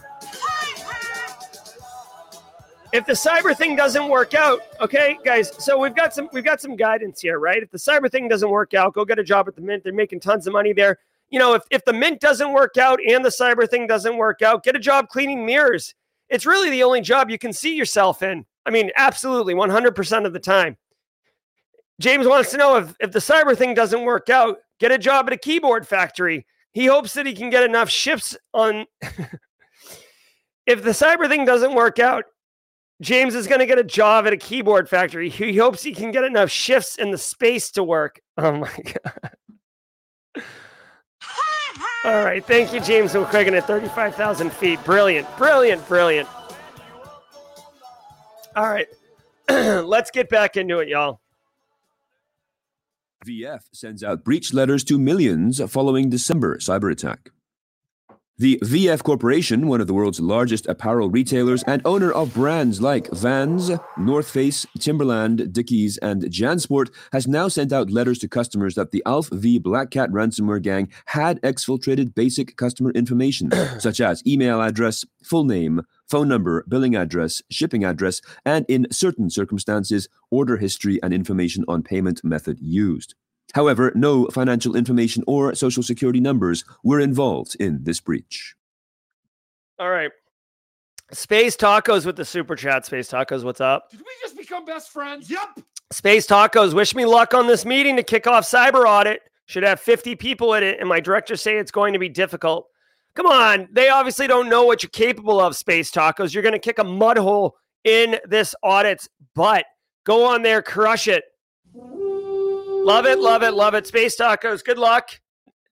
If the cyber thing doesn't work out, okay, guys, so we've got some guidance here, right? If the cyber thing doesn't work out, go get a job at the Mint. They're making tons of money there. You know, if the Mint doesn't work out and the cyber thing doesn't work out, get a job cleaning mirrors. It's really the only job you can see yourself in. I mean, absolutely, 100% of the time. James wants to know, if the cyber thing doesn't work out, get a job at a keyboard factory. He hopes that he can get enough shifts on. If the cyber thing doesn't work out, James is going to get a job at a keyboard factory. He hopes he can get enough shifts in the space to work. Oh my God. All right. Thank you, James McQuiggan at 35,000 feet. Brilliant. All right. Let's get back into it, y'all. VF sends out breach letters to millions following December cyber attack. The VF Corporation, one of the world's largest apparel retailers and owner of brands like Vans, North Face, Timberland, Dickies, and JanSport, has now sent out letters to customers that the Alpha V Black Cat ransomware gang had exfiltrated basic customer information, such as email address, full name, phone number, billing address, shipping address, and in certain circumstances, order history and information on payment method used. However, no financial information or social security numbers were involved in this breach. All right. Space Tacos with the super chat. Space Tacos, what's up? Did we just become best friends? Yep. Space Tacos, wish me luck on this meeting to kick off cyber audit. Should have 50 people in it, and my directors say it's going to be difficult. Come on. They obviously don't know what you're capable of, Space Tacos. You're going to kick a mud hole in this audit's butt. Go on there, crush it. Love it. Space Tacos, good luck.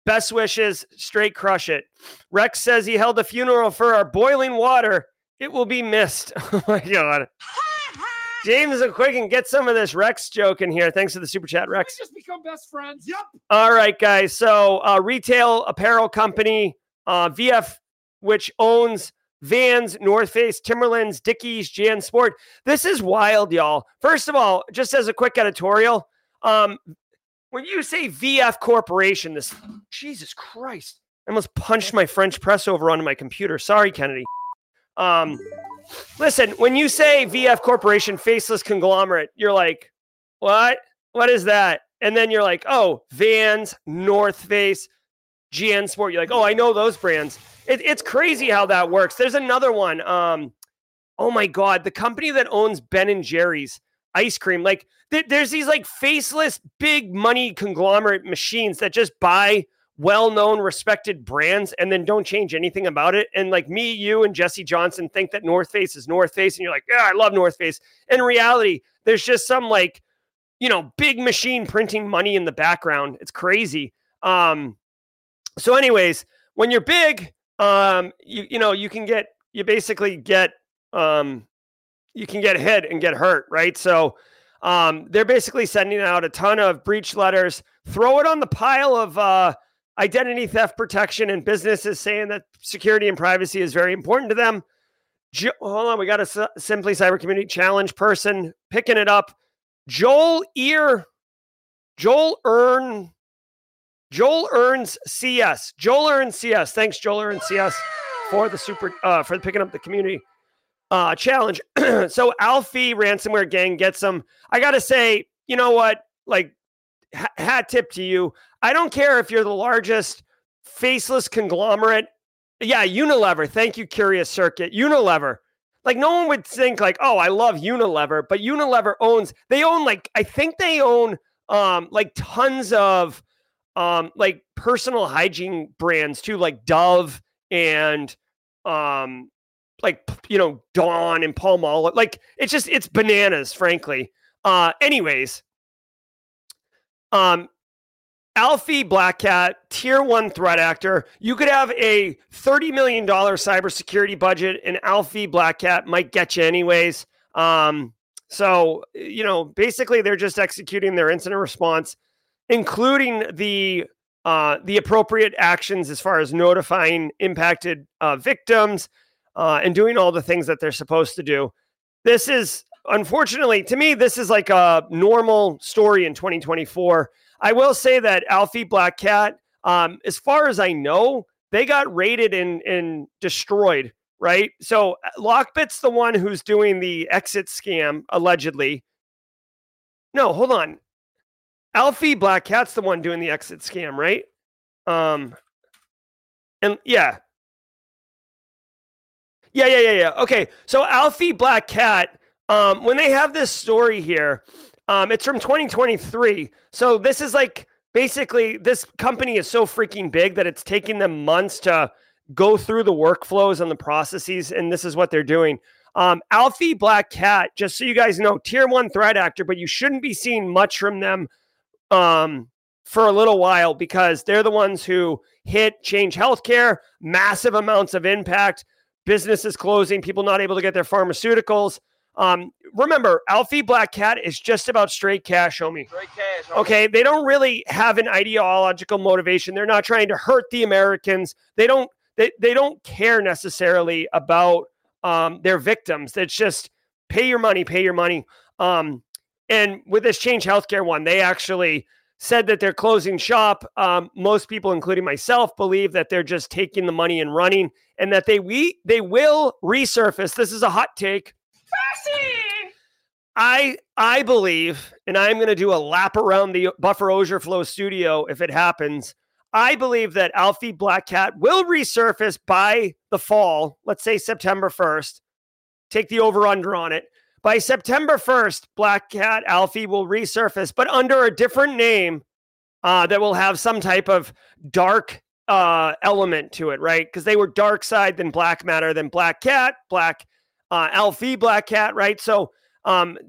Best wishes. Straight crush it. Rex says he held a funeral for our boiling water. It will be missed. Oh my God. James and Quicken, get some of this Rex joke in here. Thanks for the super chat, Rex. We just become best friends. Yep. All right, guys. So retail apparel company, VF, which owns Vans, North Face, Timberlands, Dickies, JanSport. This is wild, y'all. First of all, just as a quick editorial, when you say VF Corporation, Jesus Christ, I almost punched my French press over onto my computer. Sorry, Kennedy. Listen, when you say VF Corporation, faceless conglomerate, you're like, what? What is that? And then you're like, oh, Vans, North Face, JanSport. You're like, oh, I know those brands. It's crazy how that works. There's another one. Oh my God, the company that owns Ben & Jerry's ice cream. Like there's these like faceless, big money conglomerate machines that just buy well-known, respected brands and then don't change anything about it. And like me, you, and Jesse Johnson think that North Face is North Face. And you're like, yeah, I love North Face. In reality, there's just some like, big machine printing money in the background. It's crazy. So anyways, when you're big, you can get hit and get hurt. Right. So, they're basically sending out a ton of breach letters, throw it on the pile of, identity theft protection, and businesses saying that security and privacy is very important to them. Hold on. We got a Simply Cyber Community Challenge person picking it up. Joel Earns CS. Joel Earns CS. Thanks, Joel Earns CS, for the picking up the community challenge. So Alfie ransomware gang gets them. I gotta say, you know what? Like, hat tip to you. I don't care if you're the largest faceless conglomerate. Yeah, Unilever. Thank you, Curious Circuit. Unilever. Like, no one would think like, oh, I love Unilever, but Unilever I think they own like tons of like personal hygiene brands too, like Dove and Dawn and Palmolive. Like, it's bananas, frankly. Anyways, Alfie Black Cat, tier 1 threat actor. You could have a $30 million cybersecurity budget, and Alfie Black Cat might get you anyways. So, basically they're just executing their incident response, including the appropriate actions as far as notifying impacted victims and doing all the things that they're supposed to do. This is, unfortunately, to me, this is like a normal story in 2024. I will say that Alfie Black Cat, as far as I know, they got raided and destroyed, right? So Lockbit's the one who's doing the exit scam, allegedly. No, hold on. Alfie Black Cat's the one doing the exit scam, right? And yeah. Okay, so Alfie Black Cat, when they have this story here, it's from 2023. So this is like, basically, this company is so freaking big that it's taking them months to go through the workflows and the processes, and this is what they're doing. Alfie Black Cat, just so you guys know, tier 1 threat actor, but you shouldn't be seeing much from them for a little while, because they're the ones who hit Change Healthcare, massive amounts of impact, businesses closing, people not able to get their pharmaceuticals. Remember, Alfie Black Cat is just about straight cash, homie. Straight cash, homie. Okay, they don't really have an ideological motivation. They're not trying to hurt the Americans. They don't care necessarily about their victims. It's just pay your money. And with this Change Healthcare one, they actually said that they're closing shop. Most people, including myself, believe that they're just taking the money and running, and that they will resurface. This is a hot take. I believe, and I'm going to do a lap around the Buffer Ozerflow studio if it happens. I believe that Alfie Black Cat will resurface by the fall. Let's say September 1st. Take the over-under on it. By September 1st, Black Cat Alfie will resurface, but under a different name that will have some type of dark element to it, right? Because they were Dark Side, then Black Matter, then Black Cat, Alfie Black Cat, right? So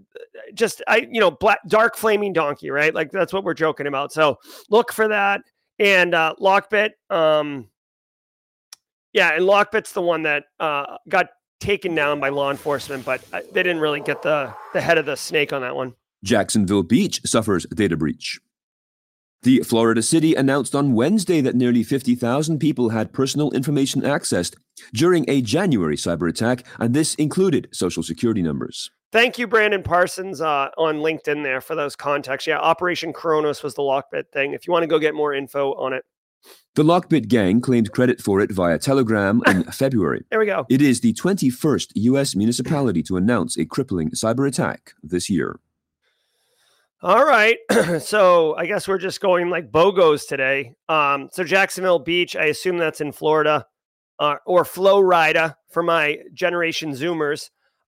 Dark Flaming Donkey, right? Like, that's what we're joking about. So look for that. And Lockbit, and Lockbit's the one that got taken down by law enforcement, but they didn't really get the head of the snake on that one. Jacksonville Beach suffers data breach. The Florida city announced on Wednesday that nearly 50,000 people had personal information accessed during a January cyber attack, and this included social security numbers. Thank you, Brandon Parsons, on LinkedIn there for those contacts. Yeah, Operation Kronos was the Lockbit thing. If you want to go get more info on it. The Lockbit gang claimed credit for it via Telegram in February. There we go. It is the 21st U.S. municipality to announce a crippling cyber attack this year. All right. So I guess we're just going like BOGOs today. So Jacksonville Beach, I assume that's in Florida, or Florida for my Generation Zoomers.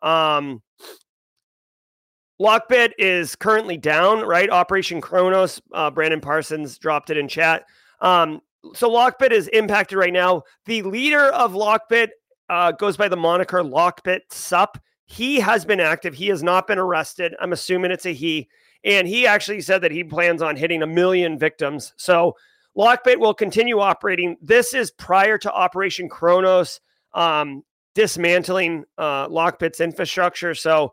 Lockbit is currently down, right? Operation Kronos, Brandon Parsons dropped it in chat. So Lockbit is impacted right now. The leader of Lockbit goes by the moniker Lockbit Sup. He has been active. He has not been arrested. I'm assuming it's a he. And he actually said that he plans on hitting 1 million victims. So Lockbit will continue operating. This is prior to Operation Kronos dismantling Lockbit's infrastructure. So,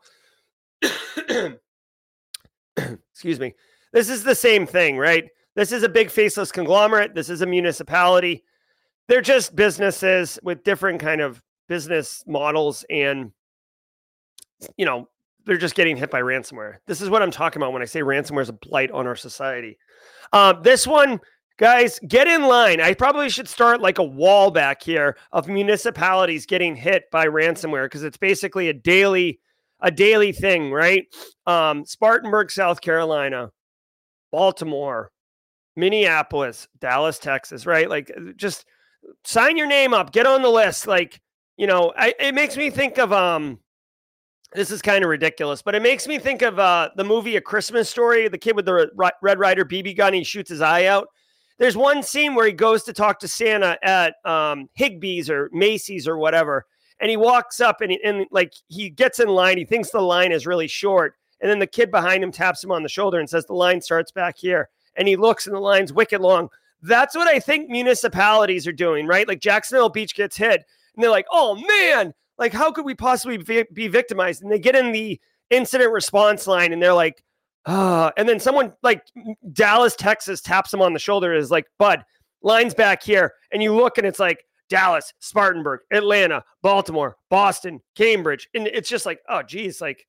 excuse me, this is the same thing, right? This is a big faceless conglomerate. This is a municipality. They're just businesses with different kind of business models, and, you know, they're just getting hit by ransomware. This is what I'm talking about when I say ransomware is a blight on our society. This one, guys, get in line. I probably should start like a wall back here of municipalities getting hit by ransomware, because it's basically a daily thing, right? Spartanburg, South Carolina, Baltimore, Minneapolis, Dallas, Texas, right? Like, just sign your name up, get on the list. Like, you know, it makes me think of, this is kind of ridiculous, but it makes me think of the movie A Christmas Story, the kid with the Red Ryder BB gun, he shoots his eye out. There's one scene where he goes to talk to Santa at Higbee's or Macy's or whatever, and he walks up and like he gets in line. He thinks the line is really short, and then the kid behind him taps him on the shoulder and says the line starts back here, and he looks and the line's wicked long. That's what I think municipalities are doing, right? Like Jacksonville Beach gets hit, and they're like, oh man, like, how could we possibly be victimized? And they get in the incident response line and they're like, and then someone like Dallas, Texas taps them on the shoulder, is like, bud, line's back here. And you look and it's like Dallas, Spartanburg, Atlanta, Baltimore, Boston, Cambridge. And it's just like, oh, geez, like,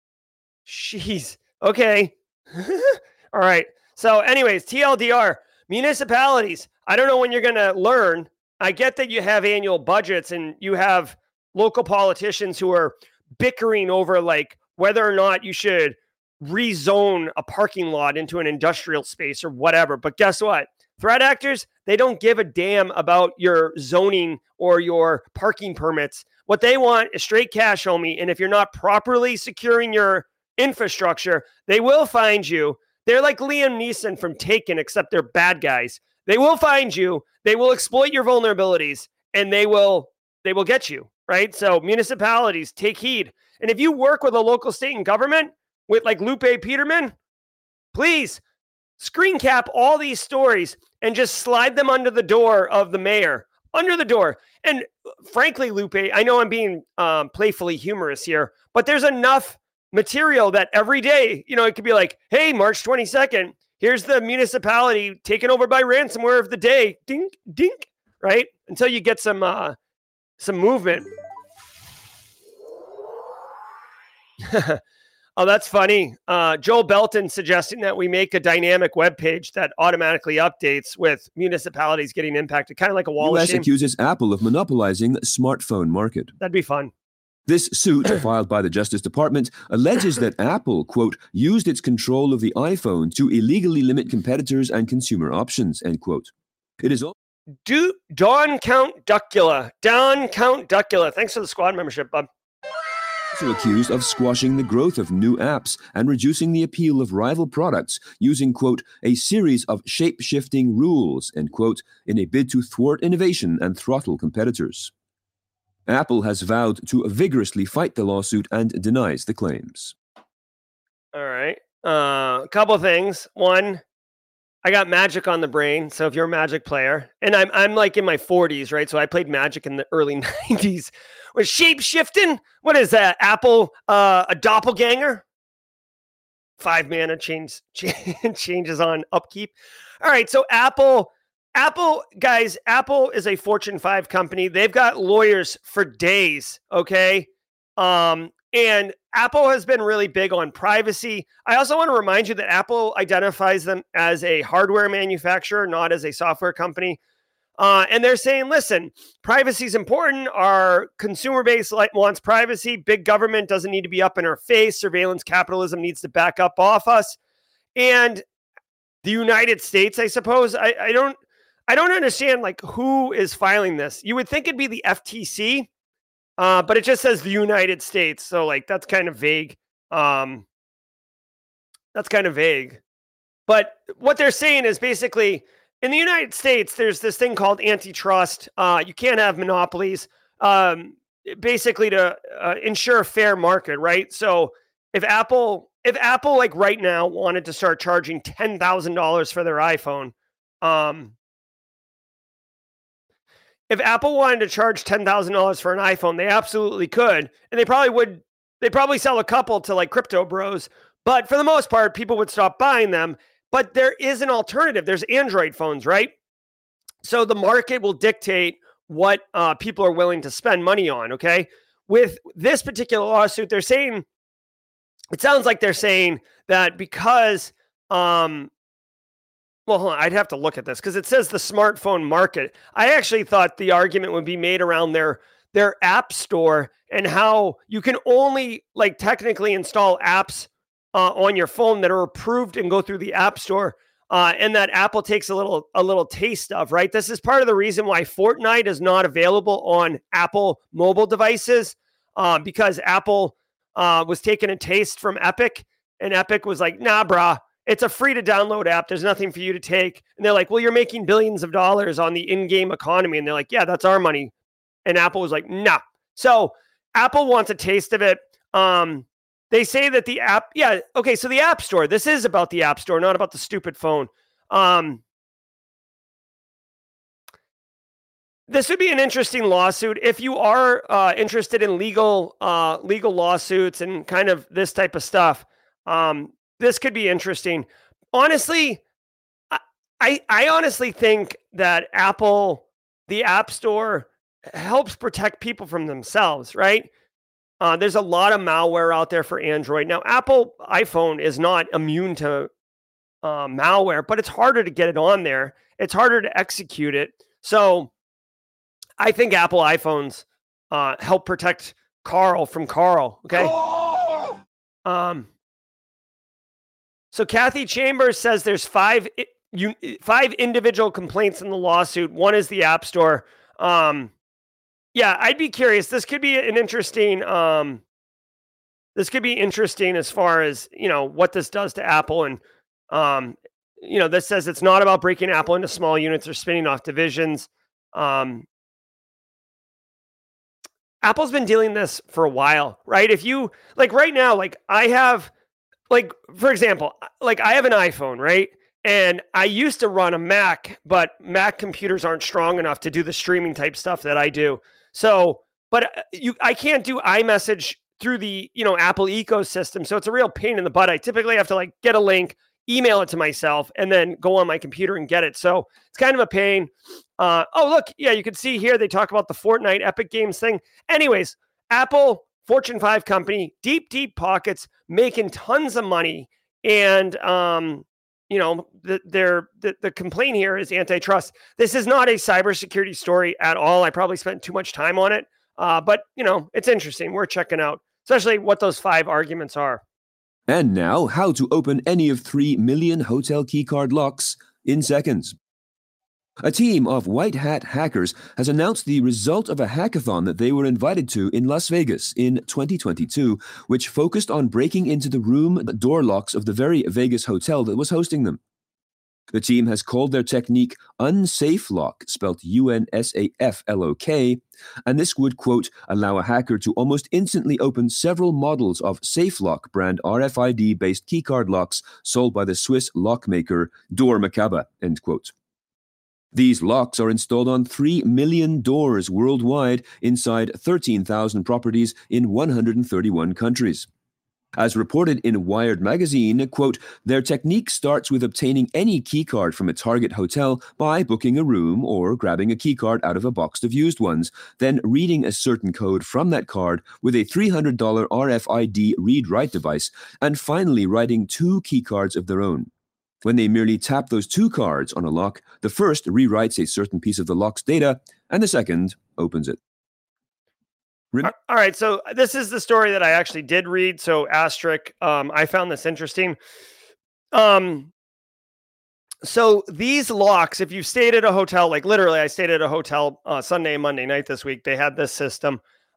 jeez. Okay. All right. So anyways, TLDR, municipalities. I don't know when you're going to learn. I get that you have annual budgets and you have local politicians who are bickering over like whether or not you should rezone a parking lot into an industrial space or whatever. But guess what? Threat actors, they don't give a damn about your zoning or your parking permits. What they want is straight cash, homie. And if you're not properly securing your infrastructure, they will find you. They're like Liam Neeson from Taken, except they're bad guys. They will find you. They will exploit your vulnerabilities, and they will get you. Right? So municipalities, take heed. And if you work with a local state and government with like Lupe Peterman, please screen cap all these stories and just slide them under the door of the mayor, under the door. And frankly, Lupe, I know I'm being playfully humorous here, but there's enough material that every day, you know, it could be like, hey, March 22nd, here's the municipality taken over by ransomware of the day. Dink, dink, right? Until you get some movement. Oh, that's funny. Joel Belton suggesting that we make a dynamic web page that automatically updates with municipalities getting impacted, kind of like a wall of shame. U.S. accuses Apple of monopolizing the smartphone market. That'd be fun. This suit, filed by the Justice Department, alleges that Apple, quote, used its control of the iPhone to illegally limit competitors and consumer options, end quote. It is all. Don Count Duckula. Thanks for the squad membership, bub. Also accused of squashing the growth of new apps and reducing the appeal of rival products using, quote, a series of shape-shifting rules, end quote, in a bid to thwart innovation and throttle competitors. Apple has vowed to vigorously fight the lawsuit and denies the claims. All right. A couple of things. One, I got Magic on the brain. So if you're a Magic player, and I'm like in my 40s, right? So I played Magic in the early 90s. Was shape shifting? What is that? Apple, a doppelganger? 5 mana changes on upkeep. All right, so Apple, guys, Apple is a Fortune 5 company. They've got lawyers for days, okay? And Apple has been really big on privacy. I also want to remind you that Apple identifies them as a hardware manufacturer, not as a software company. And they're saying, listen, privacy is important. Our consumer base wants privacy. Big government doesn't need to be up in our face. Surveillance capitalism needs to back up off us. And the United States, I suppose, I don't understand like who is filing this. You would think it'd be the FTC, but it just says the United States. So like that's kind of vague. But what they're saying is basically, in the United States, there's this thing called antitrust. You can't have monopolies, basically to ensure a fair market, right? So if Apple like right now wanted to start charging $10,000 for their iPhone, if Apple wanted to charge $10,000 for an iPhone, they absolutely could, and they probably would. They probably sell a couple to like crypto bros, but for the most part, people would stop buying them. But there is an alternative. There's Android phones, right? So the market will dictate what people are willing to spend money on, okay? With this particular lawsuit, they're saying, it sounds like they're saying that because, well, hold on, I'd have to look at this because it says the smartphone market. I actually thought the argument would be made around their app store and how you can only like technically install apps on your phone that are approved and go through the App Store, and that Apple takes a little taste of, right? This is part of the reason why Fortnite is not available on Apple mobile devices, because Apple was taking a taste from Epic, and Epic was like, nah, brah, it's a free to download app. There's nothing for you to take. And they're like, well, you're making billions of dollars on the in-game economy. And they're like, yeah, that's our money. And Apple was like, nah. So Apple wants a taste of it. They say that the app, yeah, okay, so the App Store, this is about the App Store, not about the stupid phone. This would be an interesting lawsuit. If you are interested in legal lawsuits and kind of this type of stuff, this could be interesting. Honestly, I honestly think that Apple, the App Store, helps protect people from themselves, right? There's a lot of malware out there for Android. Now, Apple iPhone is not immune to malware, but it's harder to get it on there. It's harder to execute it. So I think Apple iPhones help protect Carl from Carl, okay? Oh! So Kathy Chambers says there's five individual complaints in the lawsuit. One is the App Store. Yeah, I'd be curious. This could be an interesting. This could be interesting as far as what this does to Apple, and this says it's not about breaking Apple into small units or spinning off divisions. Apple's been dealing this for a while, right? If you like right now, like I have, like for example, like I have an iPhone, right? And I used to run a Mac, but Mac computers aren't strong enough to do the streaming type stuff that I do. So, but I can't do iMessage through the, Apple ecosystem. So it's a real pain in the butt. I typically have to like get a link, email it to myself, and then go on my computer and get it. So it's kind of a pain. Oh, look. Yeah, you can see here, they talk about the Fortnite Epic Games thing. Anyways, Apple, Fortune 5 company, deep pockets, making tons of money. And, the complaint here is antitrust. This is not a cybersecurity story at all. I probably spent too much time on it, but it's interesting. We're checking out, especially what those 5 arguments are. And now, how to open any of 3 million hotel keycard locks in seconds. A team of white hat hackers has announced the result of a hackathon that they were invited to in Las Vegas in 2022, which focused on breaking into the room door locks of the very Vegas hotel that was hosting them. The team has called their technique UnsafelOck, spelled UNSAFLOK, and this would, quote, allow a hacker to almost instantly open several models of SafelOck brand RFID-based keycard locks sold by the Swiss lockmaker Dormakaba, end quote. These locks are installed on 3 million doors worldwide inside 13,000 properties in 131 countries. As reported in Wired magazine, quote, their technique starts with obtaining any keycard from a target hotel by booking a room or grabbing a keycard out of a box of used ones, then reading a certain code from that card with a $300 RFID read-write device, and finally writing 2 keycards of their own. When they merely tap those 2 cards on a lock, the first rewrites a certain piece of the lock's data, and the second opens it. All right, so this is the story that I actually did read. So asterisk, I found this interesting. So these locks, if you stayed at a hotel, like literally I stayed at a hotel Sunday and Monday night this week, they had this system.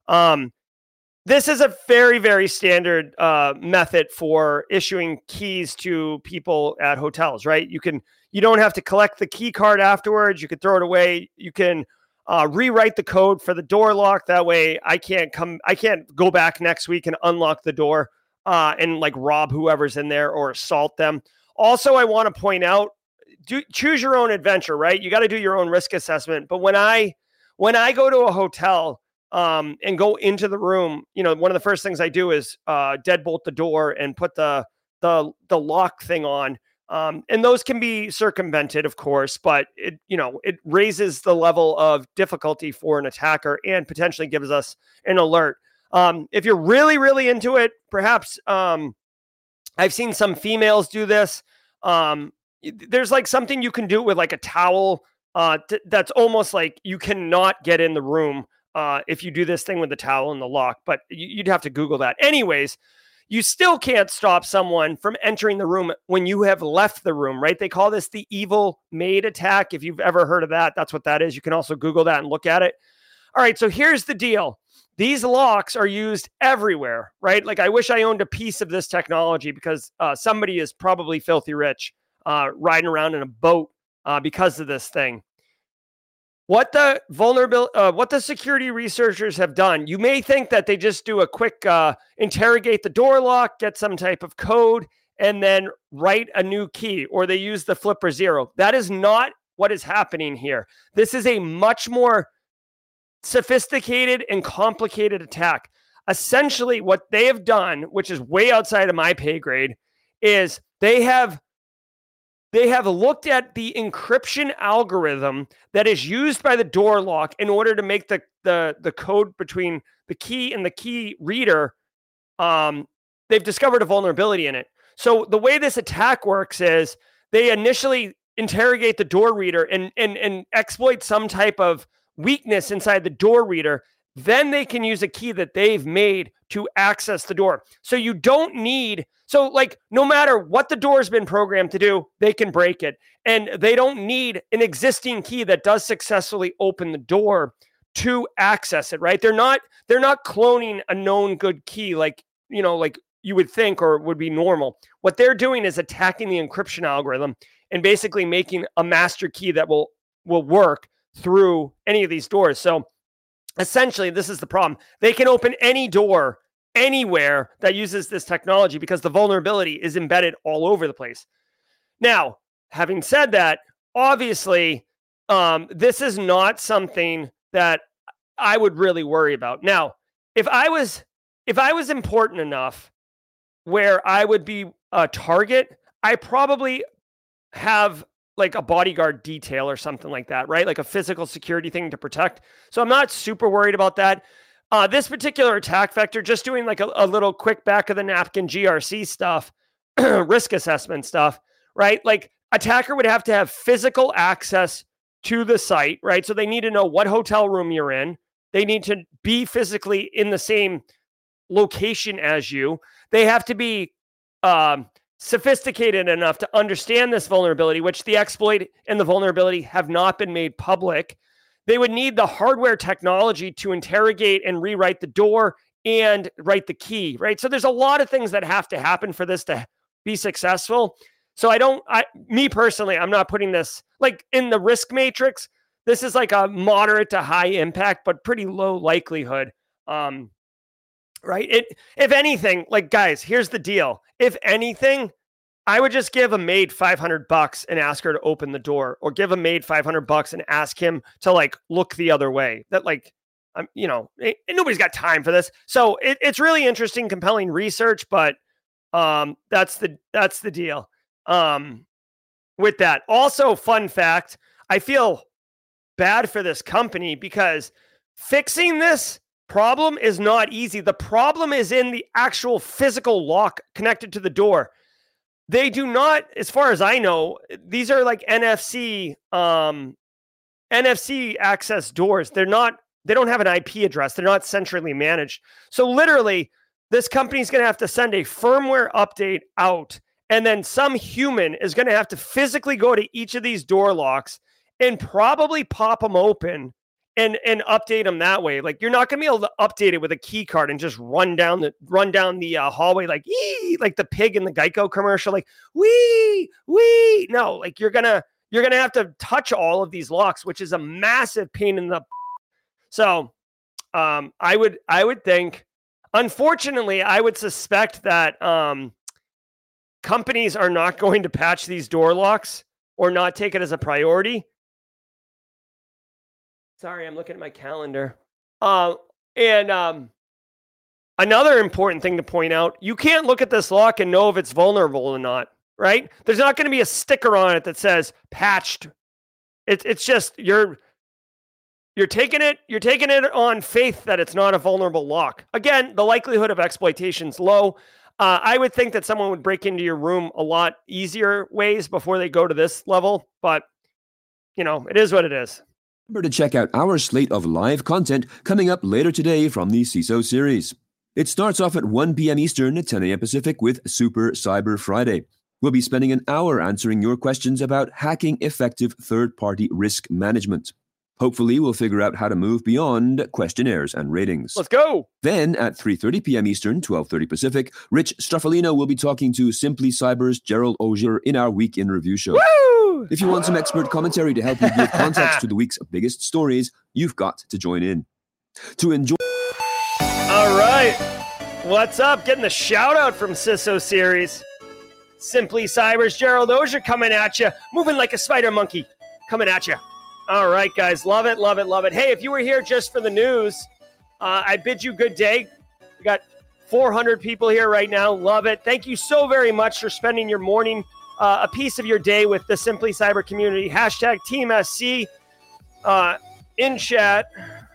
This is a very, very standard method for issuing keys to people at hotels, right? You don't have to collect the key card afterwards. You can throw it away. You can rewrite the code for the door lock. That way I can't go back next week and unlock the door and like rob whoever's in there or assault them. Also, I want to point out, choose your own adventure, right? You got to do your own risk assessment. But when I go to a hotel and go into the room, one of the first things I do is deadbolt the door and put the lock thing on. And those can be circumvented, of course, but it raises the level of difficulty for an attacker and potentially gives us an alert. If you're really, really into it, perhaps I've seen some females do this. There's like something you can do with like a towel that's almost like you cannot get in the room if you do this thing with the towel and the lock, but you'd have to Google that. Anyways, you still can't stop someone from entering the room when you have left the room, right? They call this the evil maid attack. If you've ever heard of that, that's what that is. You can also Google that and look at it. All right, so here's the deal. These locks are used everywhere, right? Like I wish I owned a piece of this technology because somebody is probably filthy rich riding around in a boat because of this thing. What the security researchers have done, you may think that they just do a quick interrogate the door lock, get some type of code, and then write a new key, or they use the flipper 0. That is not what is happening here. This is a much more sophisticated and complicated attack. Essentially, what they have done, which is way outside of my pay grade, is they have looked at the encryption algorithm that is used by the door lock in order to make the code between the key and the key reader. They've discovered a vulnerability in it. So the way this attack works is they initially interrogate the door reader and exploit some type of weakness inside the door reader. Then they can use a key that they've made to access the door. So you don't need... So like no matter what the door has been programmed to do, they can break it. And they don't need an existing key that does successfully open the door to access it, right? They're not cloning a known good key like you would think or would be normal. What they're doing is attacking the encryption algorithm and basically making a master key that will work through any of these doors. So essentially, this is the problem. They can open any door anywhere that uses this technology because the vulnerability is embedded all over the place. Now, having said that, obviously, this is not something that I would really worry about. Now, if I was important enough where I would be a target, I probably have like a bodyguard detail or something like that, right? Like a physical security thing to protect. So I'm not super worried about that. This particular attack vector, just doing like a little quick back of the napkin GRC stuff, risk assessment stuff, right? Like attacker would have to have physical access to the site, right? So they need to know what hotel room you're in. They need to be physically in the same location as you. They have to be sophisticated enough to understand this vulnerability, which the exploit and the vulnerability have not been made public. They would need the hardware technology to interrogate and rewrite the door and write the key, right? So there's a lot of things that have to happen for this to be successful. So me personally, I'm not putting this like in the risk matrix. This is like a moderate to high impact, but pretty low likelihood. Right? If anything, like guys, here's the deal. If anything, I would just give a maid $500 and ask her to open the door, or give a maid $500 and ask him to like look the other way. That like, nobody's got time for this. So it's really interesting, compelling research, but that's the deal. With that, also fun fact, I feel bad for this company because fixing this problem is not easy. The problem is in the actual physical lock connected to the door. They do not, as far as I know, these are like NFC access doors. They don't have an IP address. They're not centrally managed. So literally, this company is going to have to send a firmware update out, and then some human is going to have to physically go to each of these door locks and probably pop them open and update them that way. Like, you're not going to be able to update it with a key card and just run down the hallway like like the pig in the Geico commercial, like wee. No, like you're gonna have to touch all of these locks, which is a massive pain in the. So, I would think, unfortunately, I would suspect that companies are not going to patch these door locks or not take it as a priority. Sorry, I'm looking at my calendar. Another important thing to point out, you can't look at this lock and know if it's vulnerable or not, right? There's not going to be a sticker on it that says patched. It's just you're taking it on faith that it's not a vulnerable lock. Again, the likelihood of exploitation is low. I would think that someone would break into your room a lot easier ways before they go to this level, but it is what it is. Remember to check out our slate of live content coming up later today from the CISO series. It starts off at 1 p.m. Eastern at 10 a.m. Pacific with Super Cyber Friday. We'll be spending an hour answering your questions about hacking effective third-party risk management. Hopefully, we'll figure out how to move beyond questionnaires and ratings. Let's go! Then, at 3:30 p.m. Eastern, 12:30 Pacific, Rich Straffolino will be talking to Simply Cyber's Gerald Auger in our Week in Review show. Woo! If you want some expert commentary to help you give context to the week's biggest stories, you've got to join in. To enjoy... All right. What's up? Getting the shout-out from CISO Series. Simply Cyber's Gerald Auger coming at you. Moving like a spider monkey. Coming at you. All right, guys. Love it, love it, love it. Hey, if you were here just for the news, I bid you good day. We got 400 people here right now. Love it. Thank you so very much for spending your morning, a piece of your day with the Simply Cyber community. Hashtag Team SC in chat.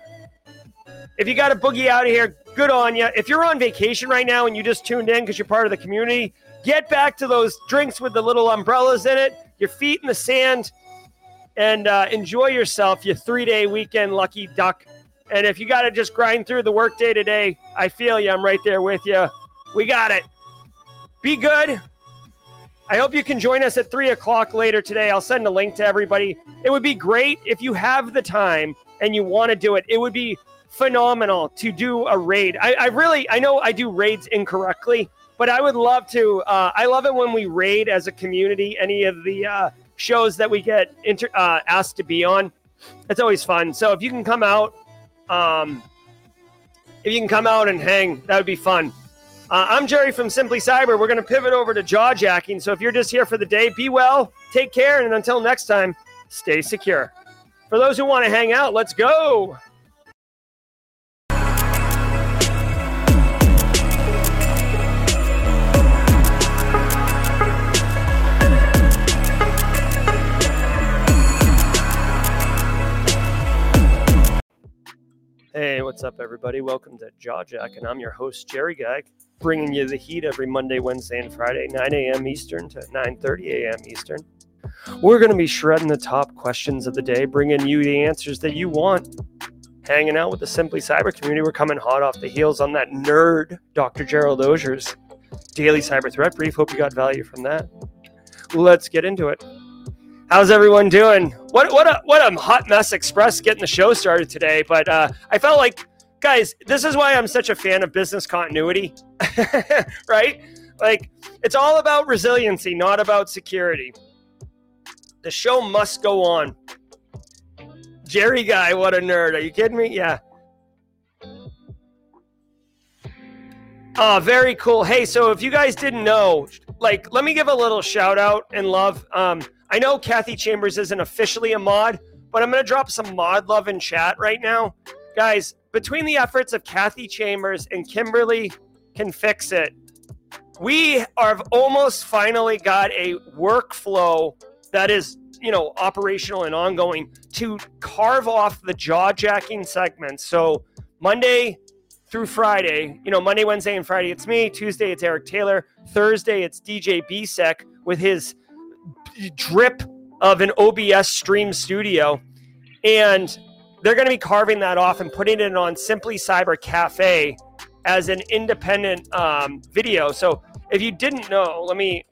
If you got a boogie out of here, good on you. If you're on vacation right now and you just tuned in because you're part of the community, get back to those drinks with the little umbrellas in it, your feet in the sand, and enjoy yourself, you 3-day weekend lucky duck. And if you got to just grind through the workday today, I feel you. I'm right there with you. We got it. Be good. I hope you can join us at 3 o'clock later today. I'll send a link to everybody. It would be great if you have the time and you want to do it. It would be phenomenal to do a raid. I know I do raids incorrectly, but I would love to. I love it when we raid as a community, any of the shows that we get asked to be on. It's always fun. So if you can come out, and hang, that would be fun. I'm Jerry from Simply Cyber. We're going to pivot over to jaw jacking. So if you're just here for the day, be well, take care, and until next time, stay secure. For those who want to hang out, let's go. Hey, what's up, everybody? Welcome to Jaw Jack, and I'm your host, Jerry Gag, bringing you the heat every Monday, Wednesday, and Friday, 9 a.m. Eastern to 9:30 a.m. Eastern. We're going to be shredding the top questions of the day, bringing you the answers that you want. Hanging out with the Simply Cyber community, we're coming hot off the heels on that nerd, Dr. Gerald Auger's Daily Cyber Threat Brief. Hope you got value from that. Let's get into it. How's everyone doing? What a hot mess express getting the show started today. But I felt like, guys, this is why I'm such a fan of business continuity, right? Like, it's all about resiliency, not about security. The show must go on. Jerry guy, what a nerd. Are you kidding me? Yeah. Oh, very cool. Hey, so if you guys didn't know, like, let me give a little shout out and love. I know Kathy Chambers isn't officially a mod, but I'm going to drop some mod love in chat right now. Guys, between the efforts of Kathy Chambers and Kimberly Can Fix It, we have almost finally got a workflow that is, operational and ongoing to carve off the jaw-jacking segments. So Monday through Friday, Monday, Wednesday, and Friday, it's me. Tuesday, it's Eric Taylor. Thursday, it's DJ BSEC with his drip of an OBS stream studio. And they're going to be carving that off and putting it on Simply Cyber Cafe as an independent video. So if you didn't know,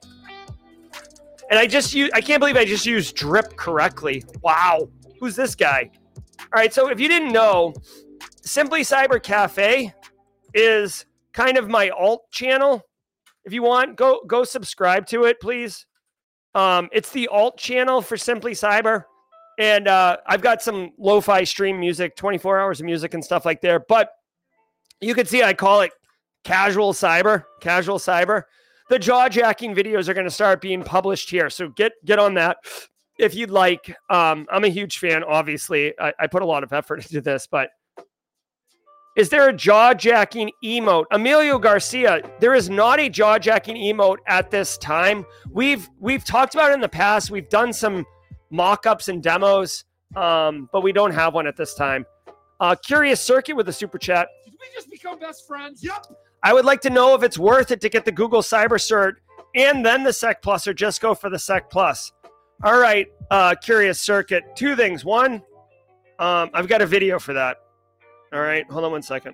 I can't believe I just used drip correctly. Wow. Who's this guy? All right. So if you didn't know, Simply Cyber Cafe is kind of my alt channel. If you want, go subscribe to it, please. It's the alt channel for Simply Cyber. And I've got some lo-fi stream music, 24 hours of music and stuff like there. But you can see I call it casual cyber. The jaw-jacking videos are going to start being published here. So get on that if you'd like. I'm a huge fan, obviously. I put a lot of effort into this, but is there a jaw-jacking emote? Emilio Garcia, there is not a jaw-jacking emote at this time. We've talked about it in the past. We've done some mock-ups and demos, but we don't have one at this time. Curious Circuit with a super chat. Did we just become best friends? Yep. I would like to know if it's worth it to get the Google Cyber Cert and then the Sec Plus, or just go for the Sec Plus. All right, Curious Circuit. Two things. One, I've got a video for that. All right, hold on one second.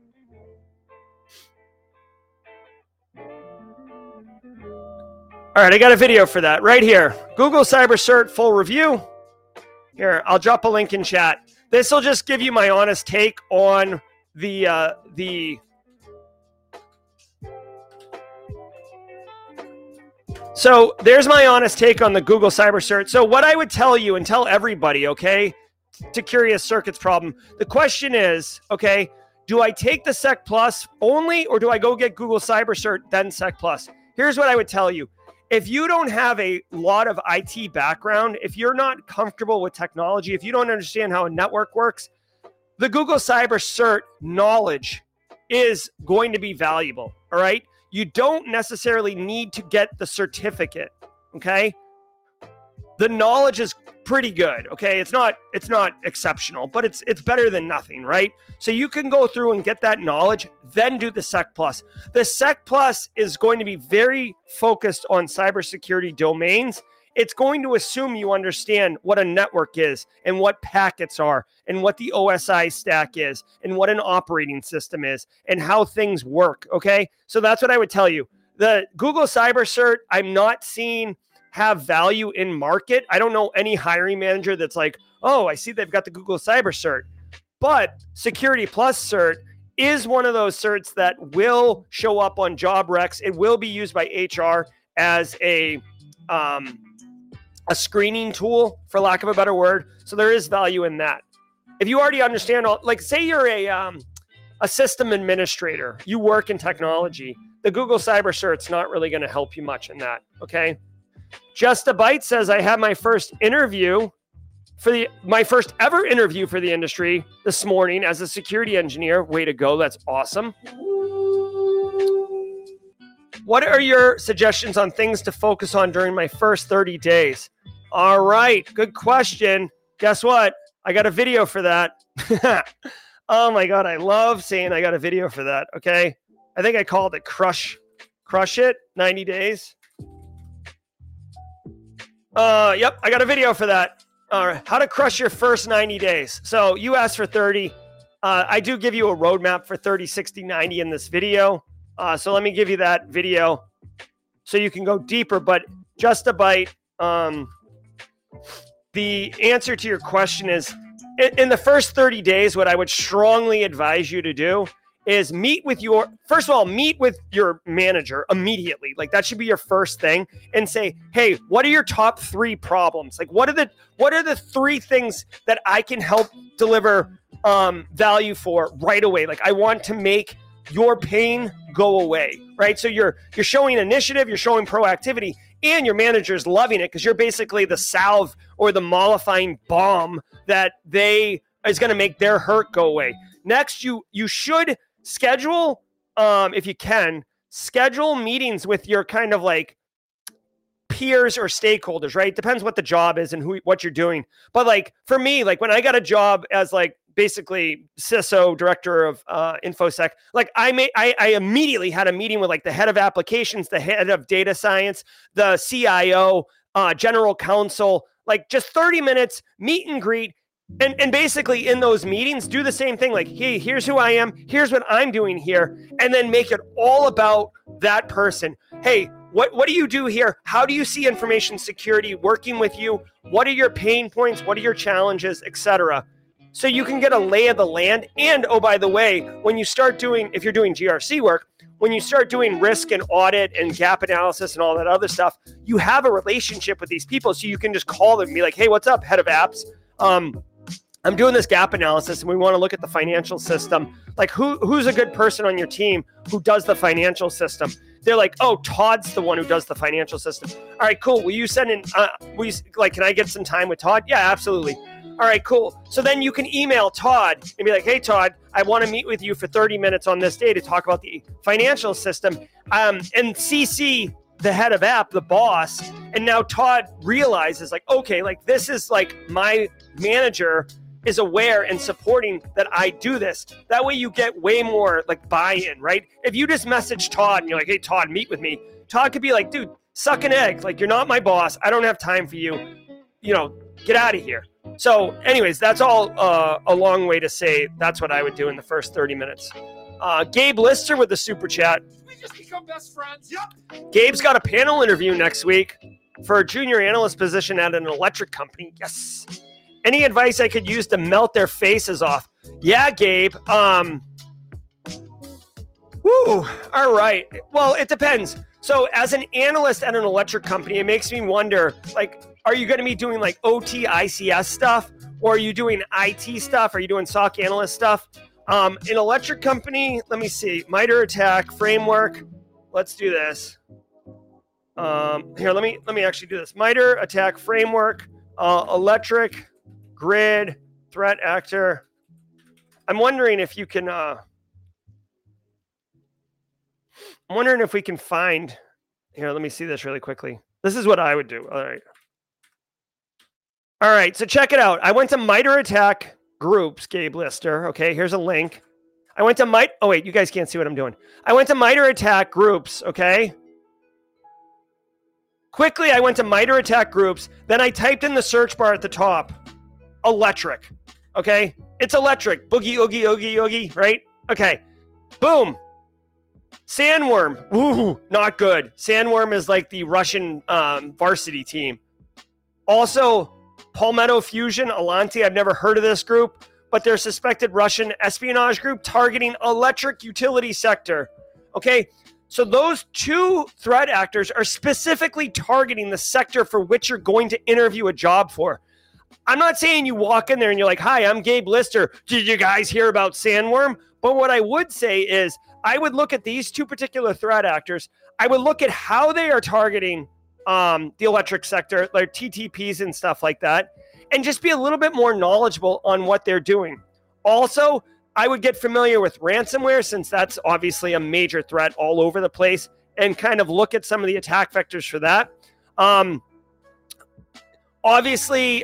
All right, I got a video for that right here. Google Cyber Cert full review. Here, I'll drop a link in chat. This will just give you my honest take on the So there's my honest take on the Google Cyber Cert. So what I would tell you and tell everybody, okay, to Curious Circuit's problem, the question is, okay, do I take the Sec Plus only, or do I go get Google Cyber Cert, then Sec Plus? Here's what I would tell you. If you don't have a lot of IT background, if you're not comfortable with technology, if you don't understand how a network works, the Google Cyber Cert knowledge is going to be valuable, all right? You don't necessarily need to get the certificate, okay? The knowledge is pretty good, okay? It's not exceptional, but it's better than nothing, right? So you can go through and get that knowledge, then do the Sec Plus. The Sec Plus is going to be very focused on cybersecurity domains. It's going to assume you understand what a network is and what packets are and what the OSI stack is and what an operating system is and how things work, okay? So that's what I would tell you. The Google Cyber Cert, I'm not seeing have value in market. I don't know any hiring manager that's like, oh, I see they've got the Google Cyber Cert. But Security Plus Cert is one of those certs that will show up on job recs. It will be used by HR as a screening tool, for lack of a better word. So there is value in that. If you already understand, like say you're a system administrator, you work in technology, the Google Cyber Cert's not really going to help you much in that, okay? Just a Byte says, I had my first ever interview for the industry this morning as a security engineer. Way to go. That's awesome. What are your suggestions on things to focus on during my first 30 days? All right. Good question. Guess what? I got a video for that. Oh my God. I love saying I got a video for that. Okay. I think I called it Crush It 90 days. Yep. I got a video for that. All right. How to crush your first 90 days. So you asked for 30. I do give you a roadmap for 30, 60, 90 in this video. So let me give you that video so you can go deeper. But Just a Byte, the answer to your question is, in the first 30 days, what I would strongly advise you to do is meet with your manager immediately. Like that should be your first thing, and say, hey, what are your top 3 problems? Like what are the 3 things that I can help deliver value for right away? Like I want to make your pain go away, right? So you're showing initiative, you're showing proactivity, and your manager's loving it because you're basically the salve or the mollifying balm that is going to make their hurt go away. Next, you should schedule, if you can, schedule meetings with your kind of like peers or stakeholders, right? Depends what the job is and what you're doing. But like for me, like when I got a job as like basically CISO, director of InfoSec, like I immediately had a meeting with like the head of applications, the head of data science, the CIO, general counsel, like just 30 minutes, meet and greet. And basically in those meetings, do the same thing. Like, hey, here's who I am. Here's what I'm doing here. And then make it all about that person. Hey, what do you do here? How do you see information security working with you? What are your pain points? What are your challenges, etc.? So you can get a lay of the land. And, oh, by the way, when you start doing, if you're doing GRC work, when you start doing risk and audit and gap analysis and all that other stuff, you have a relationship with these people. So you can just call them and be like, hey, what's up, head of apps? I'm doing this gap analysis and we want to look at the financial system. Like who's a good person on your team who does the financial system? They're like, oh, Todd's the one who does the financial system. All right, cool. Will you send in, can I get some time with Todd? Yeah, absolutely. All right, cool. So then you can email Todd and be like, hey, Todd, I want to meet with you for 30 minutes on this day to talk about the financial system, and CC the head of app, the boss. And now Todd realizes like, okay, like this is like my manager is aware and supporting that I do this. That way you get way more like buy-in, right? If you just message Todd and you're like, hey, Todd, meet with me. Todd could be like, dude, suck an egg. Like, you're not my boss. I don't have time for you. Get out of here. So anyways, that's all a long way to say that's what I would do in the first 30 minutes. Gabe Lister with the super chat. We just become best friends. Yep. Gabe's got a panel interview next week for a junior analyst position at an electric company. Yes. Any advice I could use to melt their faces off? Yeah, Gabe. All right. Well, it depends. So as an analyst at an electric company, it makes me wonder, like, are you going to be doing like OT, ICS stuff? Or are you doing IT stuff? Are you doing SOC analyst stuff? An electric company, let me see. MITRE ATT&CK framework. Let's do this. Here, let me actually do this. MITRE ATT&CK framework, electric, grid, threat actor. I'm wondering if you can, I'm wondering if we can find, here, let me see this really quickly. This is what I would do. All right, so check it out. I went to MITRE ATT&CK groups, Gabe Lister. Okay, here's a link. I went to oh wait, you guys can't see what I'm doing. I went to MITRE ATT&CK groups, okay? Quickly, I went to MITRE ATT&CK groups, then I typed in the search bar at the top, electric, okay? It's electric, boogie, oogie, oogie, oogie, right? Okay, boom. Sandworm, ooh, not good. Sandworm is like the Russian varsity team. Also, Palmetto Fusion, Alante, I've never heard of this group, but they're a suspected Russian espionage group targeting electric utility sector. Okay, so those 2 threat actors are specifically targeting the sector for which you're going to interview a job for. I'm not saying you walk in there and you're like, hi, I'm Gabe Lister. Did you guys hear about Sandworm? But what I would say is I would look at these 2 particular threat actors. I would look at how they are targeting the electric sector, like TTPs and stuff like that, and just be a little bit more knowledgeable on what they're doing. Also, I would get familiar with ransomware, since that's obviously a major threat all over the place, and kind of look at some of the attack vectors for that. Obviously,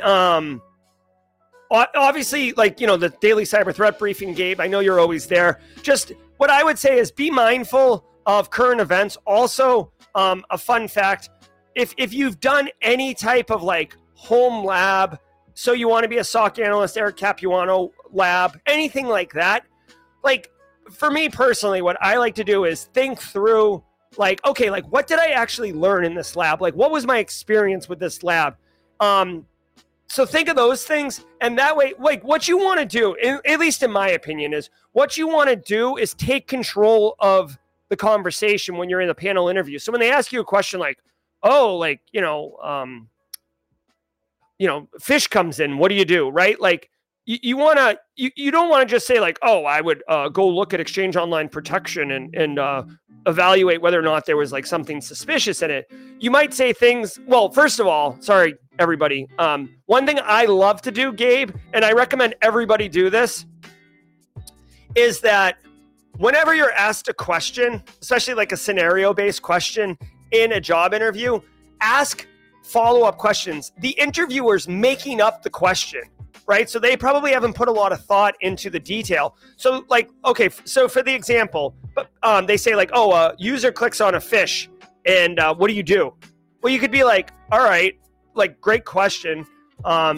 like, the daily cyber threat briefing, Gabe, I know you're always there. Just what I would say is be mindful of current events. Also, a fun fact, if you've done any type of like home lab, so you want to be a SOC analyst, Eric Capuano lab, anything like that, like for me personally, what I like to do is think through like, okay, like what did I actually learn in this lab? Like what was my experience with this lab? So think of those things, and that way, like what you want to do, at least in my opinion, is what you want to do is take control of the conversation when you're in a panel interview. So when they ask you a question like, oh, like, fish comes in, what do you do? Right? Like you don't want to just say like, oh, I would go look at Exchange Online Protection and evaluate whether or not there was like something suspicious in it. You might say things, well, first of all, sorry, everybody. One thing I love to do, Gabe, and I recommend everybody do this, is that whenever you're asked a question, especially like a scenario-based question in a job interview, ask follow-up questions. The interviewer's making up the question, right? So they probably haven't put a lot of thought into the detail. So like, okay, so for the example, they say like, oh, a user clicks on a fish and what do you do? Well, you could be like, all right, like, great question. How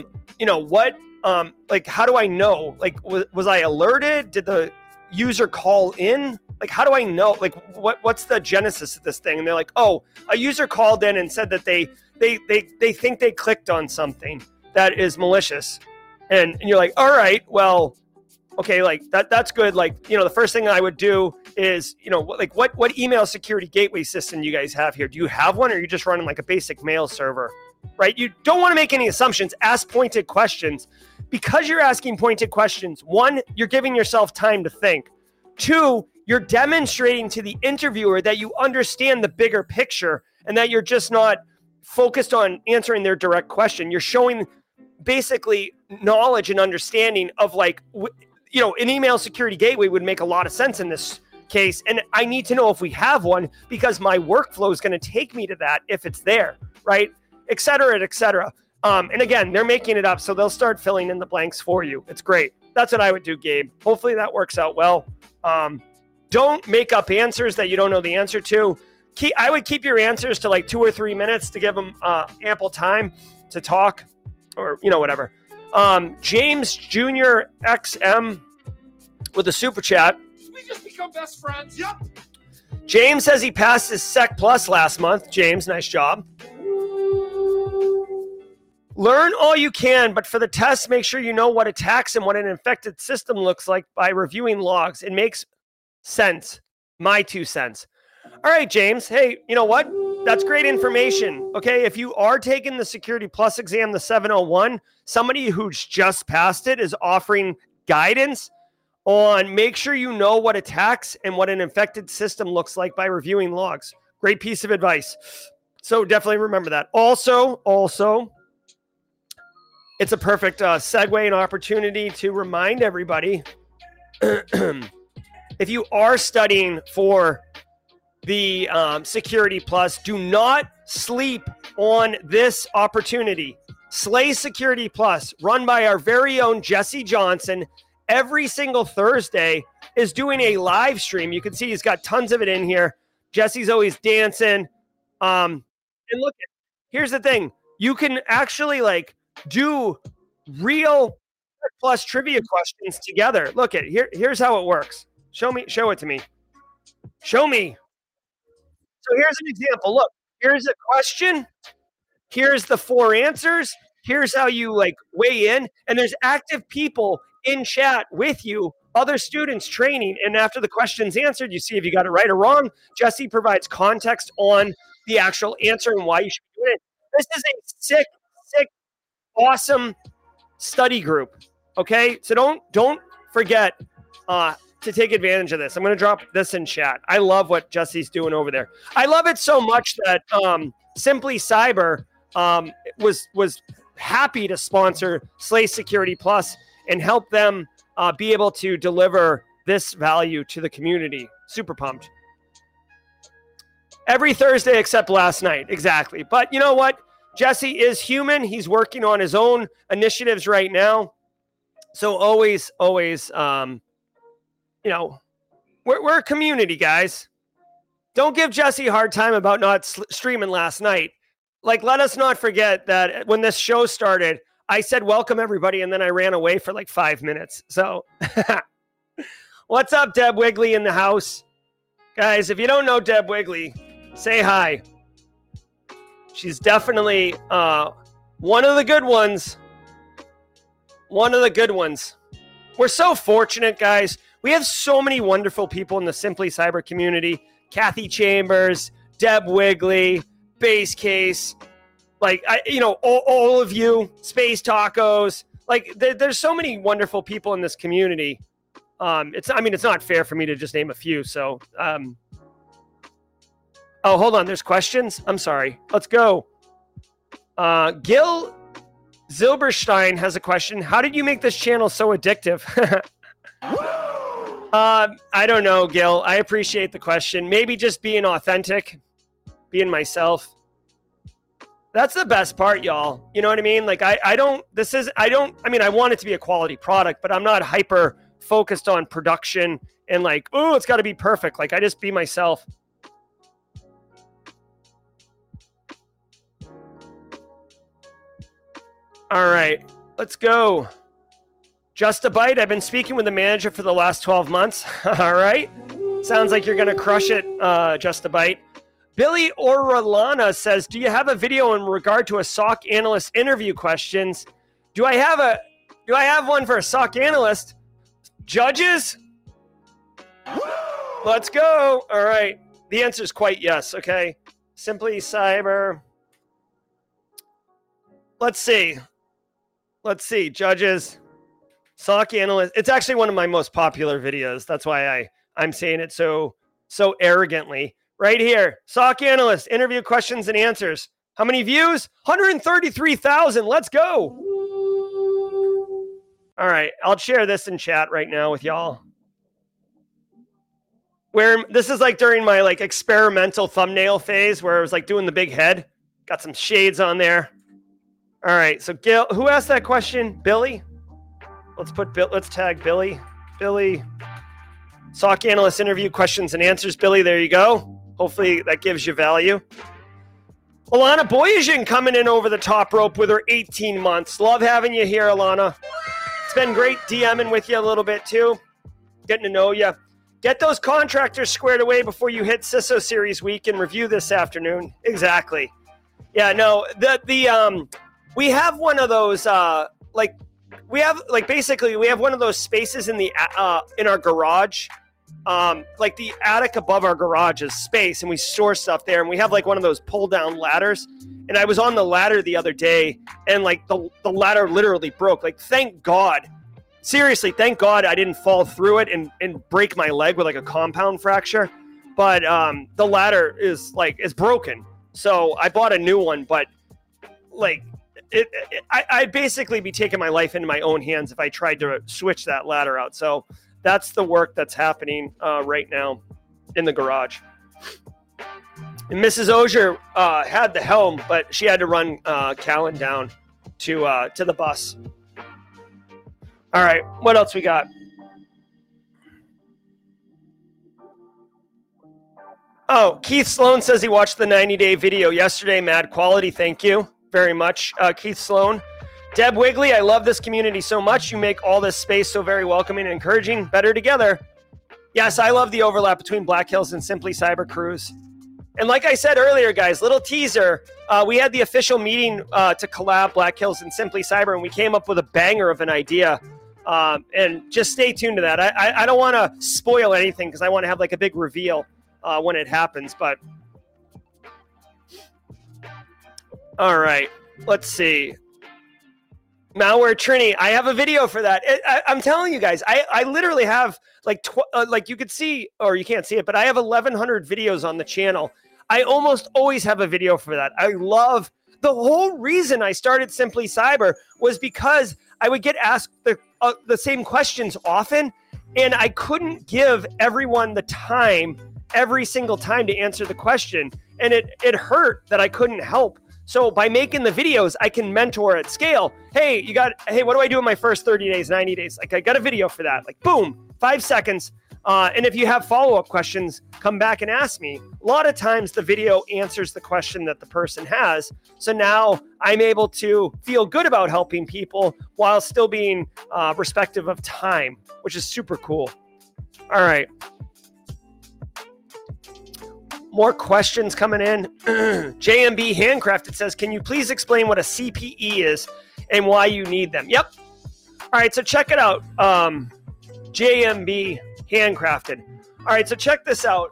do I know? Like, was I alerted? Did the user call in? Like, how do I know? Like, what's the genesis of this thing? And they're like, oh, a user called in and said that they think they clicked on something that is malicious. And you're like, all right, well, okay, like that's good. Like, the first thing I would do is, what email security gateway system do you guys have here? Do you have one, or are you just running like a basic mail server? Right? You don't want to make any assumptions. Ask pointed questions. Because you're asking pointed questions, one, you're giving yourself time to think. Two, you're demonstrating to the interviewer that you understand the bigger picture and that you're just not focused on answering their direct question. You're showing basically knowledge and understanding of like, an email security gateway would make a lot of sense in this case. And I need to know if we have one because my workflow is going to take me to that if it's there, right? Et cetera, et cetera. And again, they're making it up, so they'll start filling in the blanks for you. It's great. That's what I would do, Gabe. Hopefully that works out well. Don't make up answers that you don't know the answer to. I would keep your answers to like 2 or 3 minutes to give them ample time to talk or, whatever. James Jr. XM with a super chat. We just become best friends. Yep. James says he passed his Sec Plus last month. James, nice job. Learn all you can, but for the test, make sure you know what attacks and what an infected system looks like by reviewing logs. It makes sense. My 2 cents. All right, James. Hey, you know what? That's great information. Okay, if you are taking the Security Plus exam, the 701, somebody who's just passed it is offering guidance on make sure you know what attacks and what an infected system looks like by reviewing logs. Great piece of advice. So definitely remember that. Also, it's a perfect segue and opportunity to remind everybody, if you are studying for the Security Plus, do not sleep on this opportunity. Slay Security Plus, run by our very own Jesse Johnson, every single Thursday is doing a live stream. You can see he's got tons of it in here. Jesse's always dancing. And look, here's the thing. You can actually do real plus trivia questions together. Look at here's how it works. Show it to me. Show me. So here's an example. Look, here's a question. Here's the 4 answers. Here's how you weigh in. And there's active people in chat with you, other students training. And after the question's answered, you see if you got it right or wrong. Jesse provides context on the actual answer and why you should do it. This is a sick, awesome study group. Okay, so don't forget to take advantage of this. I'm going to drop this in chat. I love what Jesse's doing over there. I love it so much that Simply Cyber was happy to sponsor Slay Security Plus and help them be able to deliver this value to the community. Super pumped. Every Thursday except last night. Exactly. But you know what? Jesse is human. He's working on his own initiatives right now. So always, we're a community, guys. Don't give Jesse a hard time about not streaming last night. Let us not forget that when this show started, I said, welcome everybody. And then I ran away for 5 minutes. So what's up, Deb Wigley in the house? Guys, if you don't know Deb Wigley, say hi. She's definitely one of the good ones One of the good ones. We're so fortunate, guys. We have so many wonderful people in the Simply Cyber community. Kathy Chambers, Deb Wigley, Base Case, like, all of you, Space Tacos. Like, there's so many wonderful people in this community. It's not fair for me to just name a few. So, oh, hold on. There's questions. I'm sorry. Let's go. Gil Zilberstein has a question. How did you make this channel so addictive? I don't know, Gil. I appreciate the question. Maybe just being authentic, being myself. That's the best part, y'all. You know what I mean? Like, I want it to be a quality product, but I'm not hyper focused on production and like, oh, it's got to be perfect. Like, I just be myself. All right, let's go. Just a Bite. I've been speaking with the manager for the last 12 months. All right. Sounds like you're going to crush it, Just a Bite. Billy Orellana says, do you have a video in regard to a SOC analyst interview questions? Do I have one for a SOC analyst? Judges? Let's go. All right. The answer is quite yes. Okay. Simply Cyber. Let's see. Judges. SOC analyst. It's actually one of my most popular videos. That's why I'm saying it so arrogantly. Right here. SOC analyst, interview questions and answers. How many views? 133,000. Let's go. All right. I'll share this in chat right now with y'all. Where this is like during my like experimental thumbnail phase where I was like doing the big head. Got some shades on there. All right. So Gil, who asked that question? Billy? Let's tag Billy. Billy. SOC analyst interview questions and answers. Billy, there you go. Hopefully that gives you value. Alana Boyajian coming in over the top rope with her 18 months. Love having you here, Alana. It's been great DMing with you a little bit too. Getting to know you. Get those contractors squared away before you hit CISO Series Week and review this afternoon. Exactly. Yeah, no, we have one of those, we have one of those spaces in our garage. Like the attic above our garage is space and we store stuff there, and we have like one of those pull down ladders, and I was on the ladder the other day and like the ladder literally broke. Like, thank God, seriously, thank God I didn't fall through it and break my leg with like a compound fracture, but the ladder is broken, so I bought a new one. But like I'd basically be taking my life into my own hands if I tried to switch that ladder out. So that's the work that's happening right now in the garage. And Mrs. Ogier had the helm, but she had to run Callan down to the bus. All right, what else we got? Oh, Keith Sloan says he watched the 90-day video yesterday. Mad quality, thank you very much, Keith Sloan. Deb Wigley, I love this community so much. You make all this space so very welcoming and encouraging. Better together. Yes, I love the overlap between Black Hills and Simply Cyber Cruise. And like I said earlier, guys, little teaser, we had the official meeting to collab Black Hills and Simply Cyber, and we came up with a banger of an idea. And just stay tuned to that. I don't want to spoil anything because I want to have like a big reveal when it happens. But all right, let's see. Malware Trini, I have a video for that. I'm telling you guys, I literally have like you could see, or you can't see it, but I have 1,100 videos on the channel. I almost always have a video for that. I love the whole reason I started Simply Cyber was because I would get asked the same questions often, and I couldn't give everyone the time every single time to answer the question, and it hurt that I couldn't help. So by making the videos, I can mentor at scale. Hey, what do I do in my first 30 days, 90 days? Like, I got a video for that. Like, boom, 5 seconds. And if you have follow-up questions, come back and ask me. A lot of times the video answers the question that the person has. So now I'm able to feel good about helping people while still being respective of time, which is super cool. All right. More questions coming in. JMB Handcrafted says, can you please explain what a CPE is and why you need them? Yep. All All right, so check it out. JMB Handcrafted. All right, so check this out.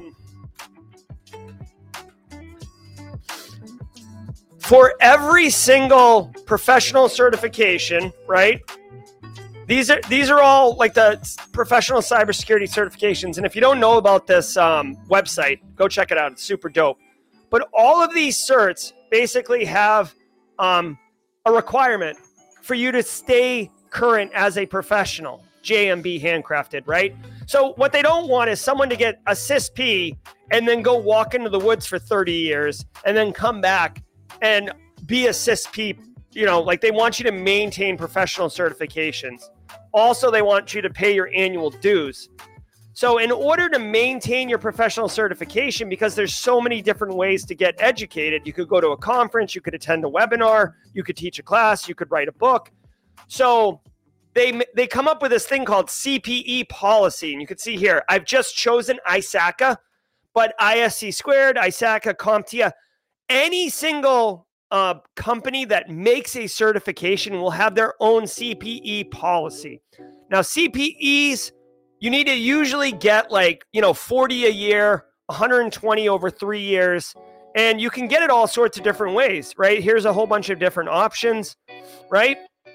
For every single professional certification, right? These are all like the professional cybersecurity certifications. And if you don't know about this website, go check it out. It's super dope. But all of these certs basically have a requirement for you to stay current as a professional. JMB Handcrafted, right? So what they don't want is someone to get a CISP and then go walk into the woods for 30 years and then come back and be a CISP. You know, like they want you to maintain professional certifications. Also, they want you to pay your annual dues. So in order to maintain your professional certification, because there's so many different ways to get educated, you could go to a conference, you could attend a webinar, you could teach a class, you could write a book. So they come up with this thing called CPE policy. And you can see here, I've just chosen ISACA, but ISC squared, ISACA, CompTIA, any single company that makes a certification will have their own CPE policy. Now, CPEs, you need to usually get 40 a year, 120 over 3 years, and you can get it all sorts of different ways, right? Here's a whole bunch of different options, right?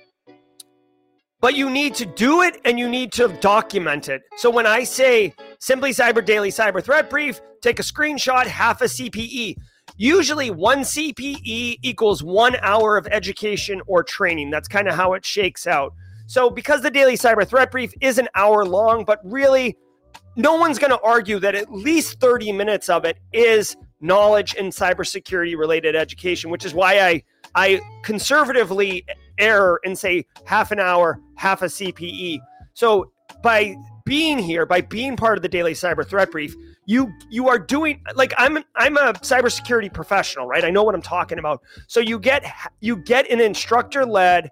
But you need to do it and you need to document it. So when I say Simply Cyber Daily Cyber Threat Brief, take a screenshot, half a CPE. Usually 1 CPE equals 1 hour of education or training. That's kind of how it shakes out. So because the Daily Cyber Threat Brief is an hour long, but really no one's going to argue that at least 30 minutes of it is knowledge and cybersecurity related education, which is why I conservatively err and say half an hour, half a CPE. So by being here, by being part of the Daily Cyber Threat Brief, you are doing, like, I'm a cybersecurity professional, right? I know what I'm talking about. So you get an instructor-led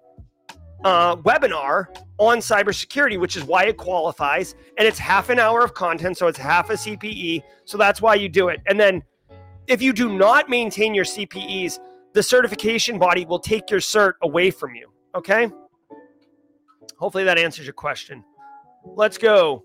webinar on cybersecurity, which is why it qualifies, and it's half an hour of content, so it's half a CPE. So that's why you do it. And then if you do not maintain your CPEs, the certification body will take your cert away from you. Okay? Hopefully that answers your question. Let's go.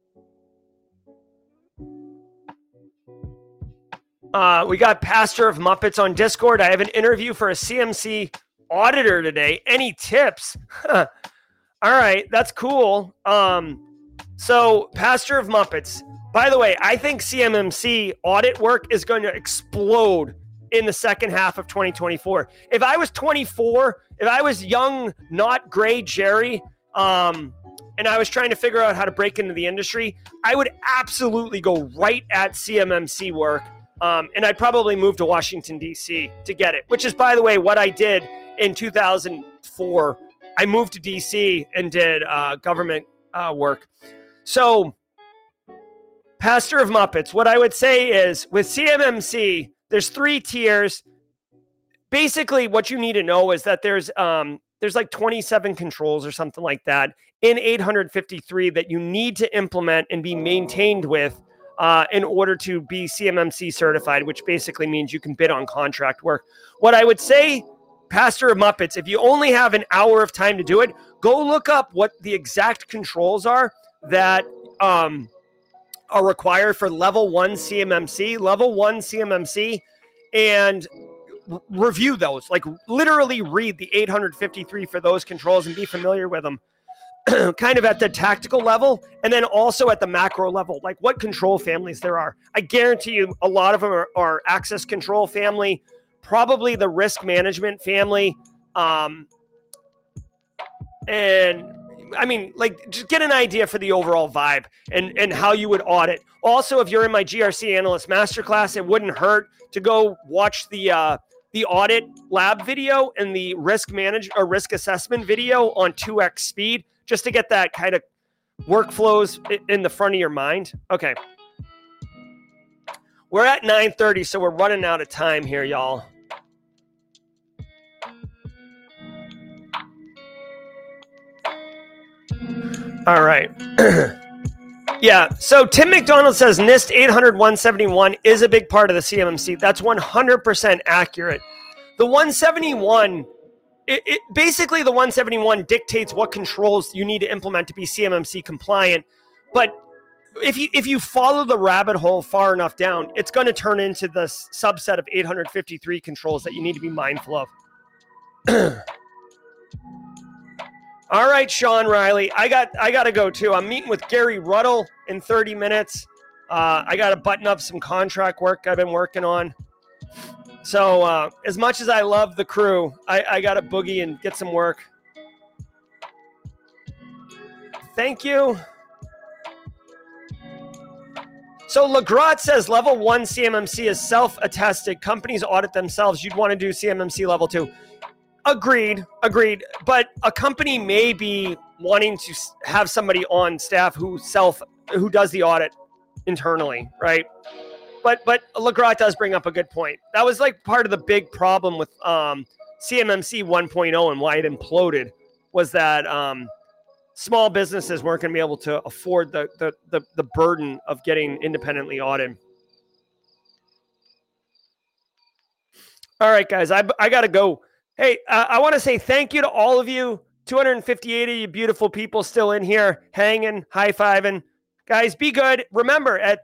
We got Pastor of Muppets on Discord. I have an interview for a CMC auditor today. Any tips? All right, that's cool. So Pastor of Muppets. By the way, I think CMMC audit work is going to explode in the second half of 2024. If I was 24, if I was young, not gray Jerry, and I was trying to figure out how to break into the industry, I would absolutely go right at CMMC work. And I'd probably move to Washington, D.C. to get it, which is, by the way, what I did in 2004. I moved to D.C. and did government work. So, Pastor of Muppets, what I would say is with CMMC, there's 3 tiers. Basically, what you need to know is that there's like 27 controls or something like that in 853 that you need to implement and be maintained with in order to be CMMC certified, which basically means you can bid on contract work. What I would say, Pastor of Muppets, if you only have an hour of time to do it, go look up what the exact controls are that are required for level 1 CMMC, and review those. Like, literally read the 853 for those controls and be familiar with them. Kind of at the tactical level, and then also at the macro level, like what control families there are. I guarantee you a lot of them are access control family, probably the risk management family. And I mean, like, just get an idea for the overall vibe and how you would audit. Also, if you're in my GRC Analyst Masterclass, it wouldn't hurt to go watch the audit lab video and the risk assessment video on 2x speed, just to get that kind of workflows in the front of your mind. Okay. We're at 9:30, so we're running out of time here, y'all. All right. Yeah, so Tim McDonald says NIST 800-171 is a big part of the CMMC. That's 100% accurate. The 171 basically the 171 dictates what controls you need to implement to be CMMC compliant. But if you follow the rabbit hole far enough down, it's going to turn into the subset of 853 controls that you need to be mindful of. All right, Sean Riley, I got to go too. I'm meeting with Gary Ruddle in 30 minutes. I got to button up some contract work I've been working on. So as much as I love the crew, I got to boogie and get some work. Thank you. So Legrat says level 1 CMMC is self-attested. Companies audit themselves. You'd want to do CMMC level 2. Agreed. But a company may be wanting to have somebody on staff who does the audit internally, right? But Legrat does bring up a good point. That was like part of the big problem with CMMC 1.0 and why it imploded was that small businesses weren't going to be able to afford the burden of getting independently audited. All right, guys, I got to go. Hey, I want to say thank you to all of you. 258 of you beautiful people still in here, hanging, high-fiving. Guys, be good. Remember, at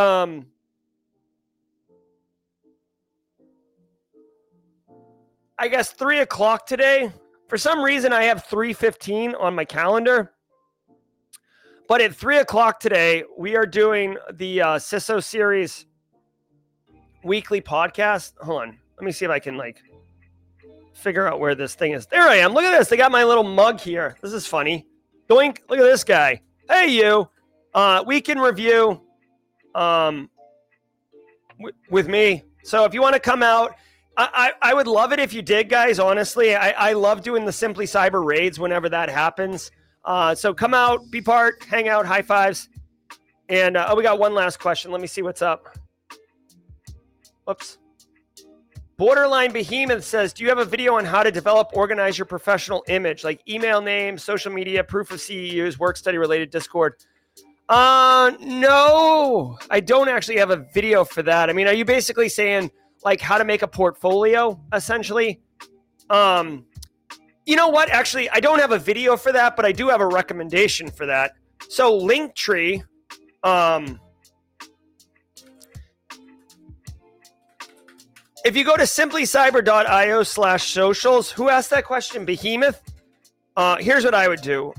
I guess 3 o'clock today. For some reason, I have 3:15 on my calendar. But at 3 o'clock today, we are doing the CISO series weekly podcast. Hold on. Let me see if I can figure out where this thing is. There I am. Look at this. They got my little mug here. This is funny. Doink. Look at this guy. Hey, you. Week in review with me. So if you want to come out, I would love it if you did, guys. Honestly, I love doing the Simply Cyber raids whenever that happens. So come out, be part, hang out, high fives. And we got one last question. Let me see what's up. Whoops. Borderline Behemoth says, do you have a video on how to develop, organize your professional image, like email name, social media, proof of CEUs, work study related, Discord? No, I don't actually have a video for that. I mean, are you basically saying how to make a portfolio, essentially? You know what? Actually, I don't have a video for that, but I do have a recommendation for that. So Linktree, if you go to simplycyber.io/socials, who asked that question? Behemoth? Here's what I would do.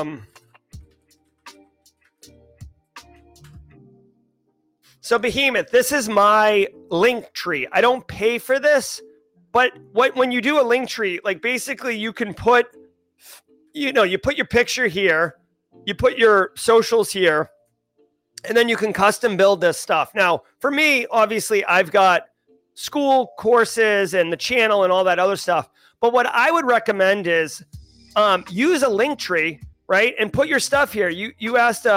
So Behemoth, this is my Linktree. I don't pay for this, but when you do a Linktree, basically you can put, you put your picture here, you put your socials here, and then you can custom build this stuff. Now, for me, obviously, I've got school courses and the channel and all that other stuff. But what I would recommend is use a Linktree, right? And put your stuff here. You asked,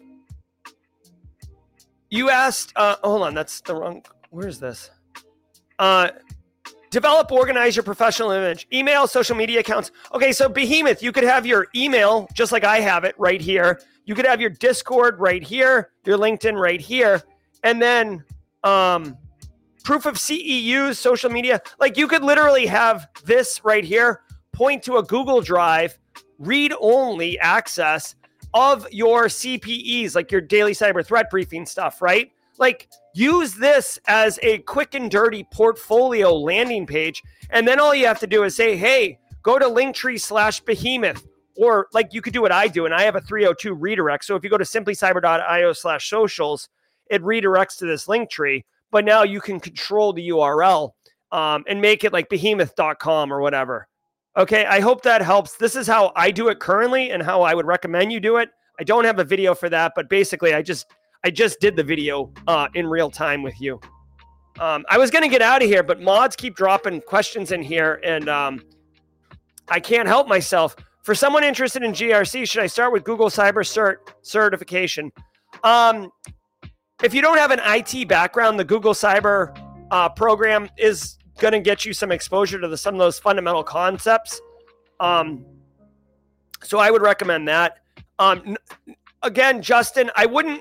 hold on, that's the wrong, where's this? Develop, organize your professional image, email, social media accounts. Okay, so Behemoth, you could have your email, just like I have it right here. You could have your Discord right here, your LinkedIn right here, and then proof of CEUs, social media. You could literally have this right here, point to a Google Drive, read-only access of your CPEs, your daily cyber threat briefing stuff, right? Use this as a quick and dirty portfolio landing page. And then all you have to do is say, hey, go to Linktree/Behemoth. Or you could do what I do, and I have a 302 redirect. So if you go to simplycyber.io/socials, it redirects to this Linktree. But now you can control the URL and make it behemoth.com or whatever. Okay, I hope that helps. This is how I do it currently and how I would recommend you do it. I don't have a video for that, but basically I just did the video in real time with you. I was going to get out of here, but mods keep dropping questions in here, and I can't help myself. For someone interested in GRC, should I start with Google Cyber certification? If you don't have an IT background, the Google Cyber program is going to get you some exposure to some of those fundamental concepts. So I would recommend that. Again, Justin, I wouldn't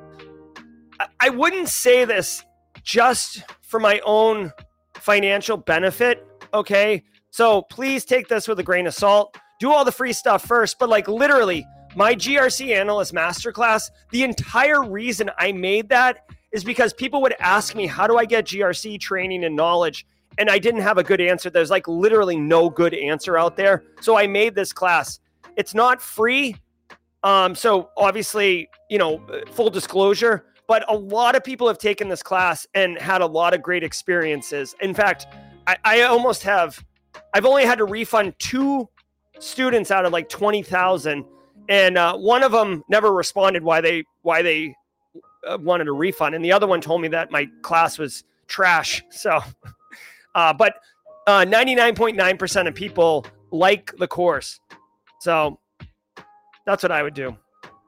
say this just for my own financial benefit, okay? So please take this with a grain of salt. Do all the free stuff first, but like literally my GRC Analyst Masterclass, the entire reason I made that is because people would ask me, how do I get GRC training and knowledge? And I didn't have a good answer. There's like literally no good answer out there. So I made this class. It's not free. So obviously, full disclosure, but a lot of people have taken this class and had a lot of great experiences. In fact, I've only had to refund 2 students out of like 20,000. And one of them never responded why they wanted a refund. And the other one told me that my class was trash. So, but 99.9% of people like the course. So that's what I would do.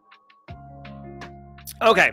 Okay.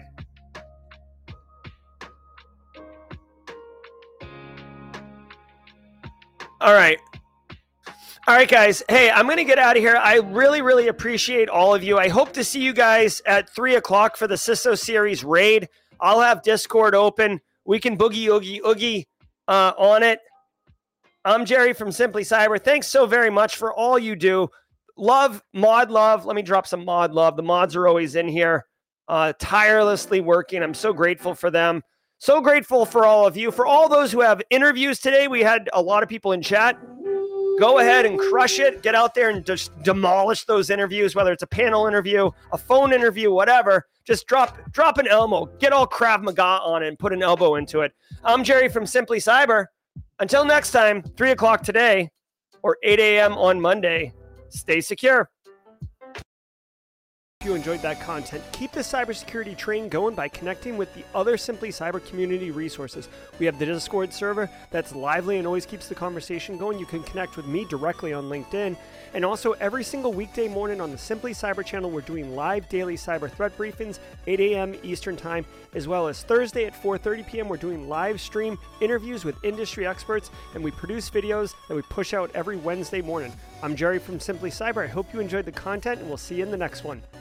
All right, guys. Hey, I'm going to get out of here. I really, really appreciate all of you. I hope to see you guys at 3:00 for the CISO series raid. I'll have Discord open. We can boogie, oogie on it. I'm Jerry from Simply Cyber. Thanks so very much for all you do. Love, mod love. Let me drop some mod love. The mods are always in here, tirelessly working. I'm so grateful for them. So grateful for all of you. For all those who have interviews today, we had a lot of people in chat. Go ahead and crush it. Get out there and just demolish those interviews, whether it's a panel interview, a phone interview, whatever. Just drop an elbow. Get all Krav Maga on it and put an elbow into it. I'm Jerry from Simply Cyber. Until next time, 3:00 today or 8 a.m. on Monday, stay secure. If you enjoyed that content, keep the cybersecurity train going by connecting with the other Simply Cyber community resources. We have the Discord server that's lively and always keeps the conversation going. You can connect with me directly on LinkedIn. And also every single weekday morning on the Simply Cyber channel, we're doing live daily cyber threat briefings, 8 a.m. Eastern time, as well as Thursday at 4:30 p.m. We're doing live stream interviews with industry experts, and we produce videos that we push out every Wednesday morning. I'm Jerry from Simply Cyber. I hope you enjoyed the content, and we'll see you in the next one.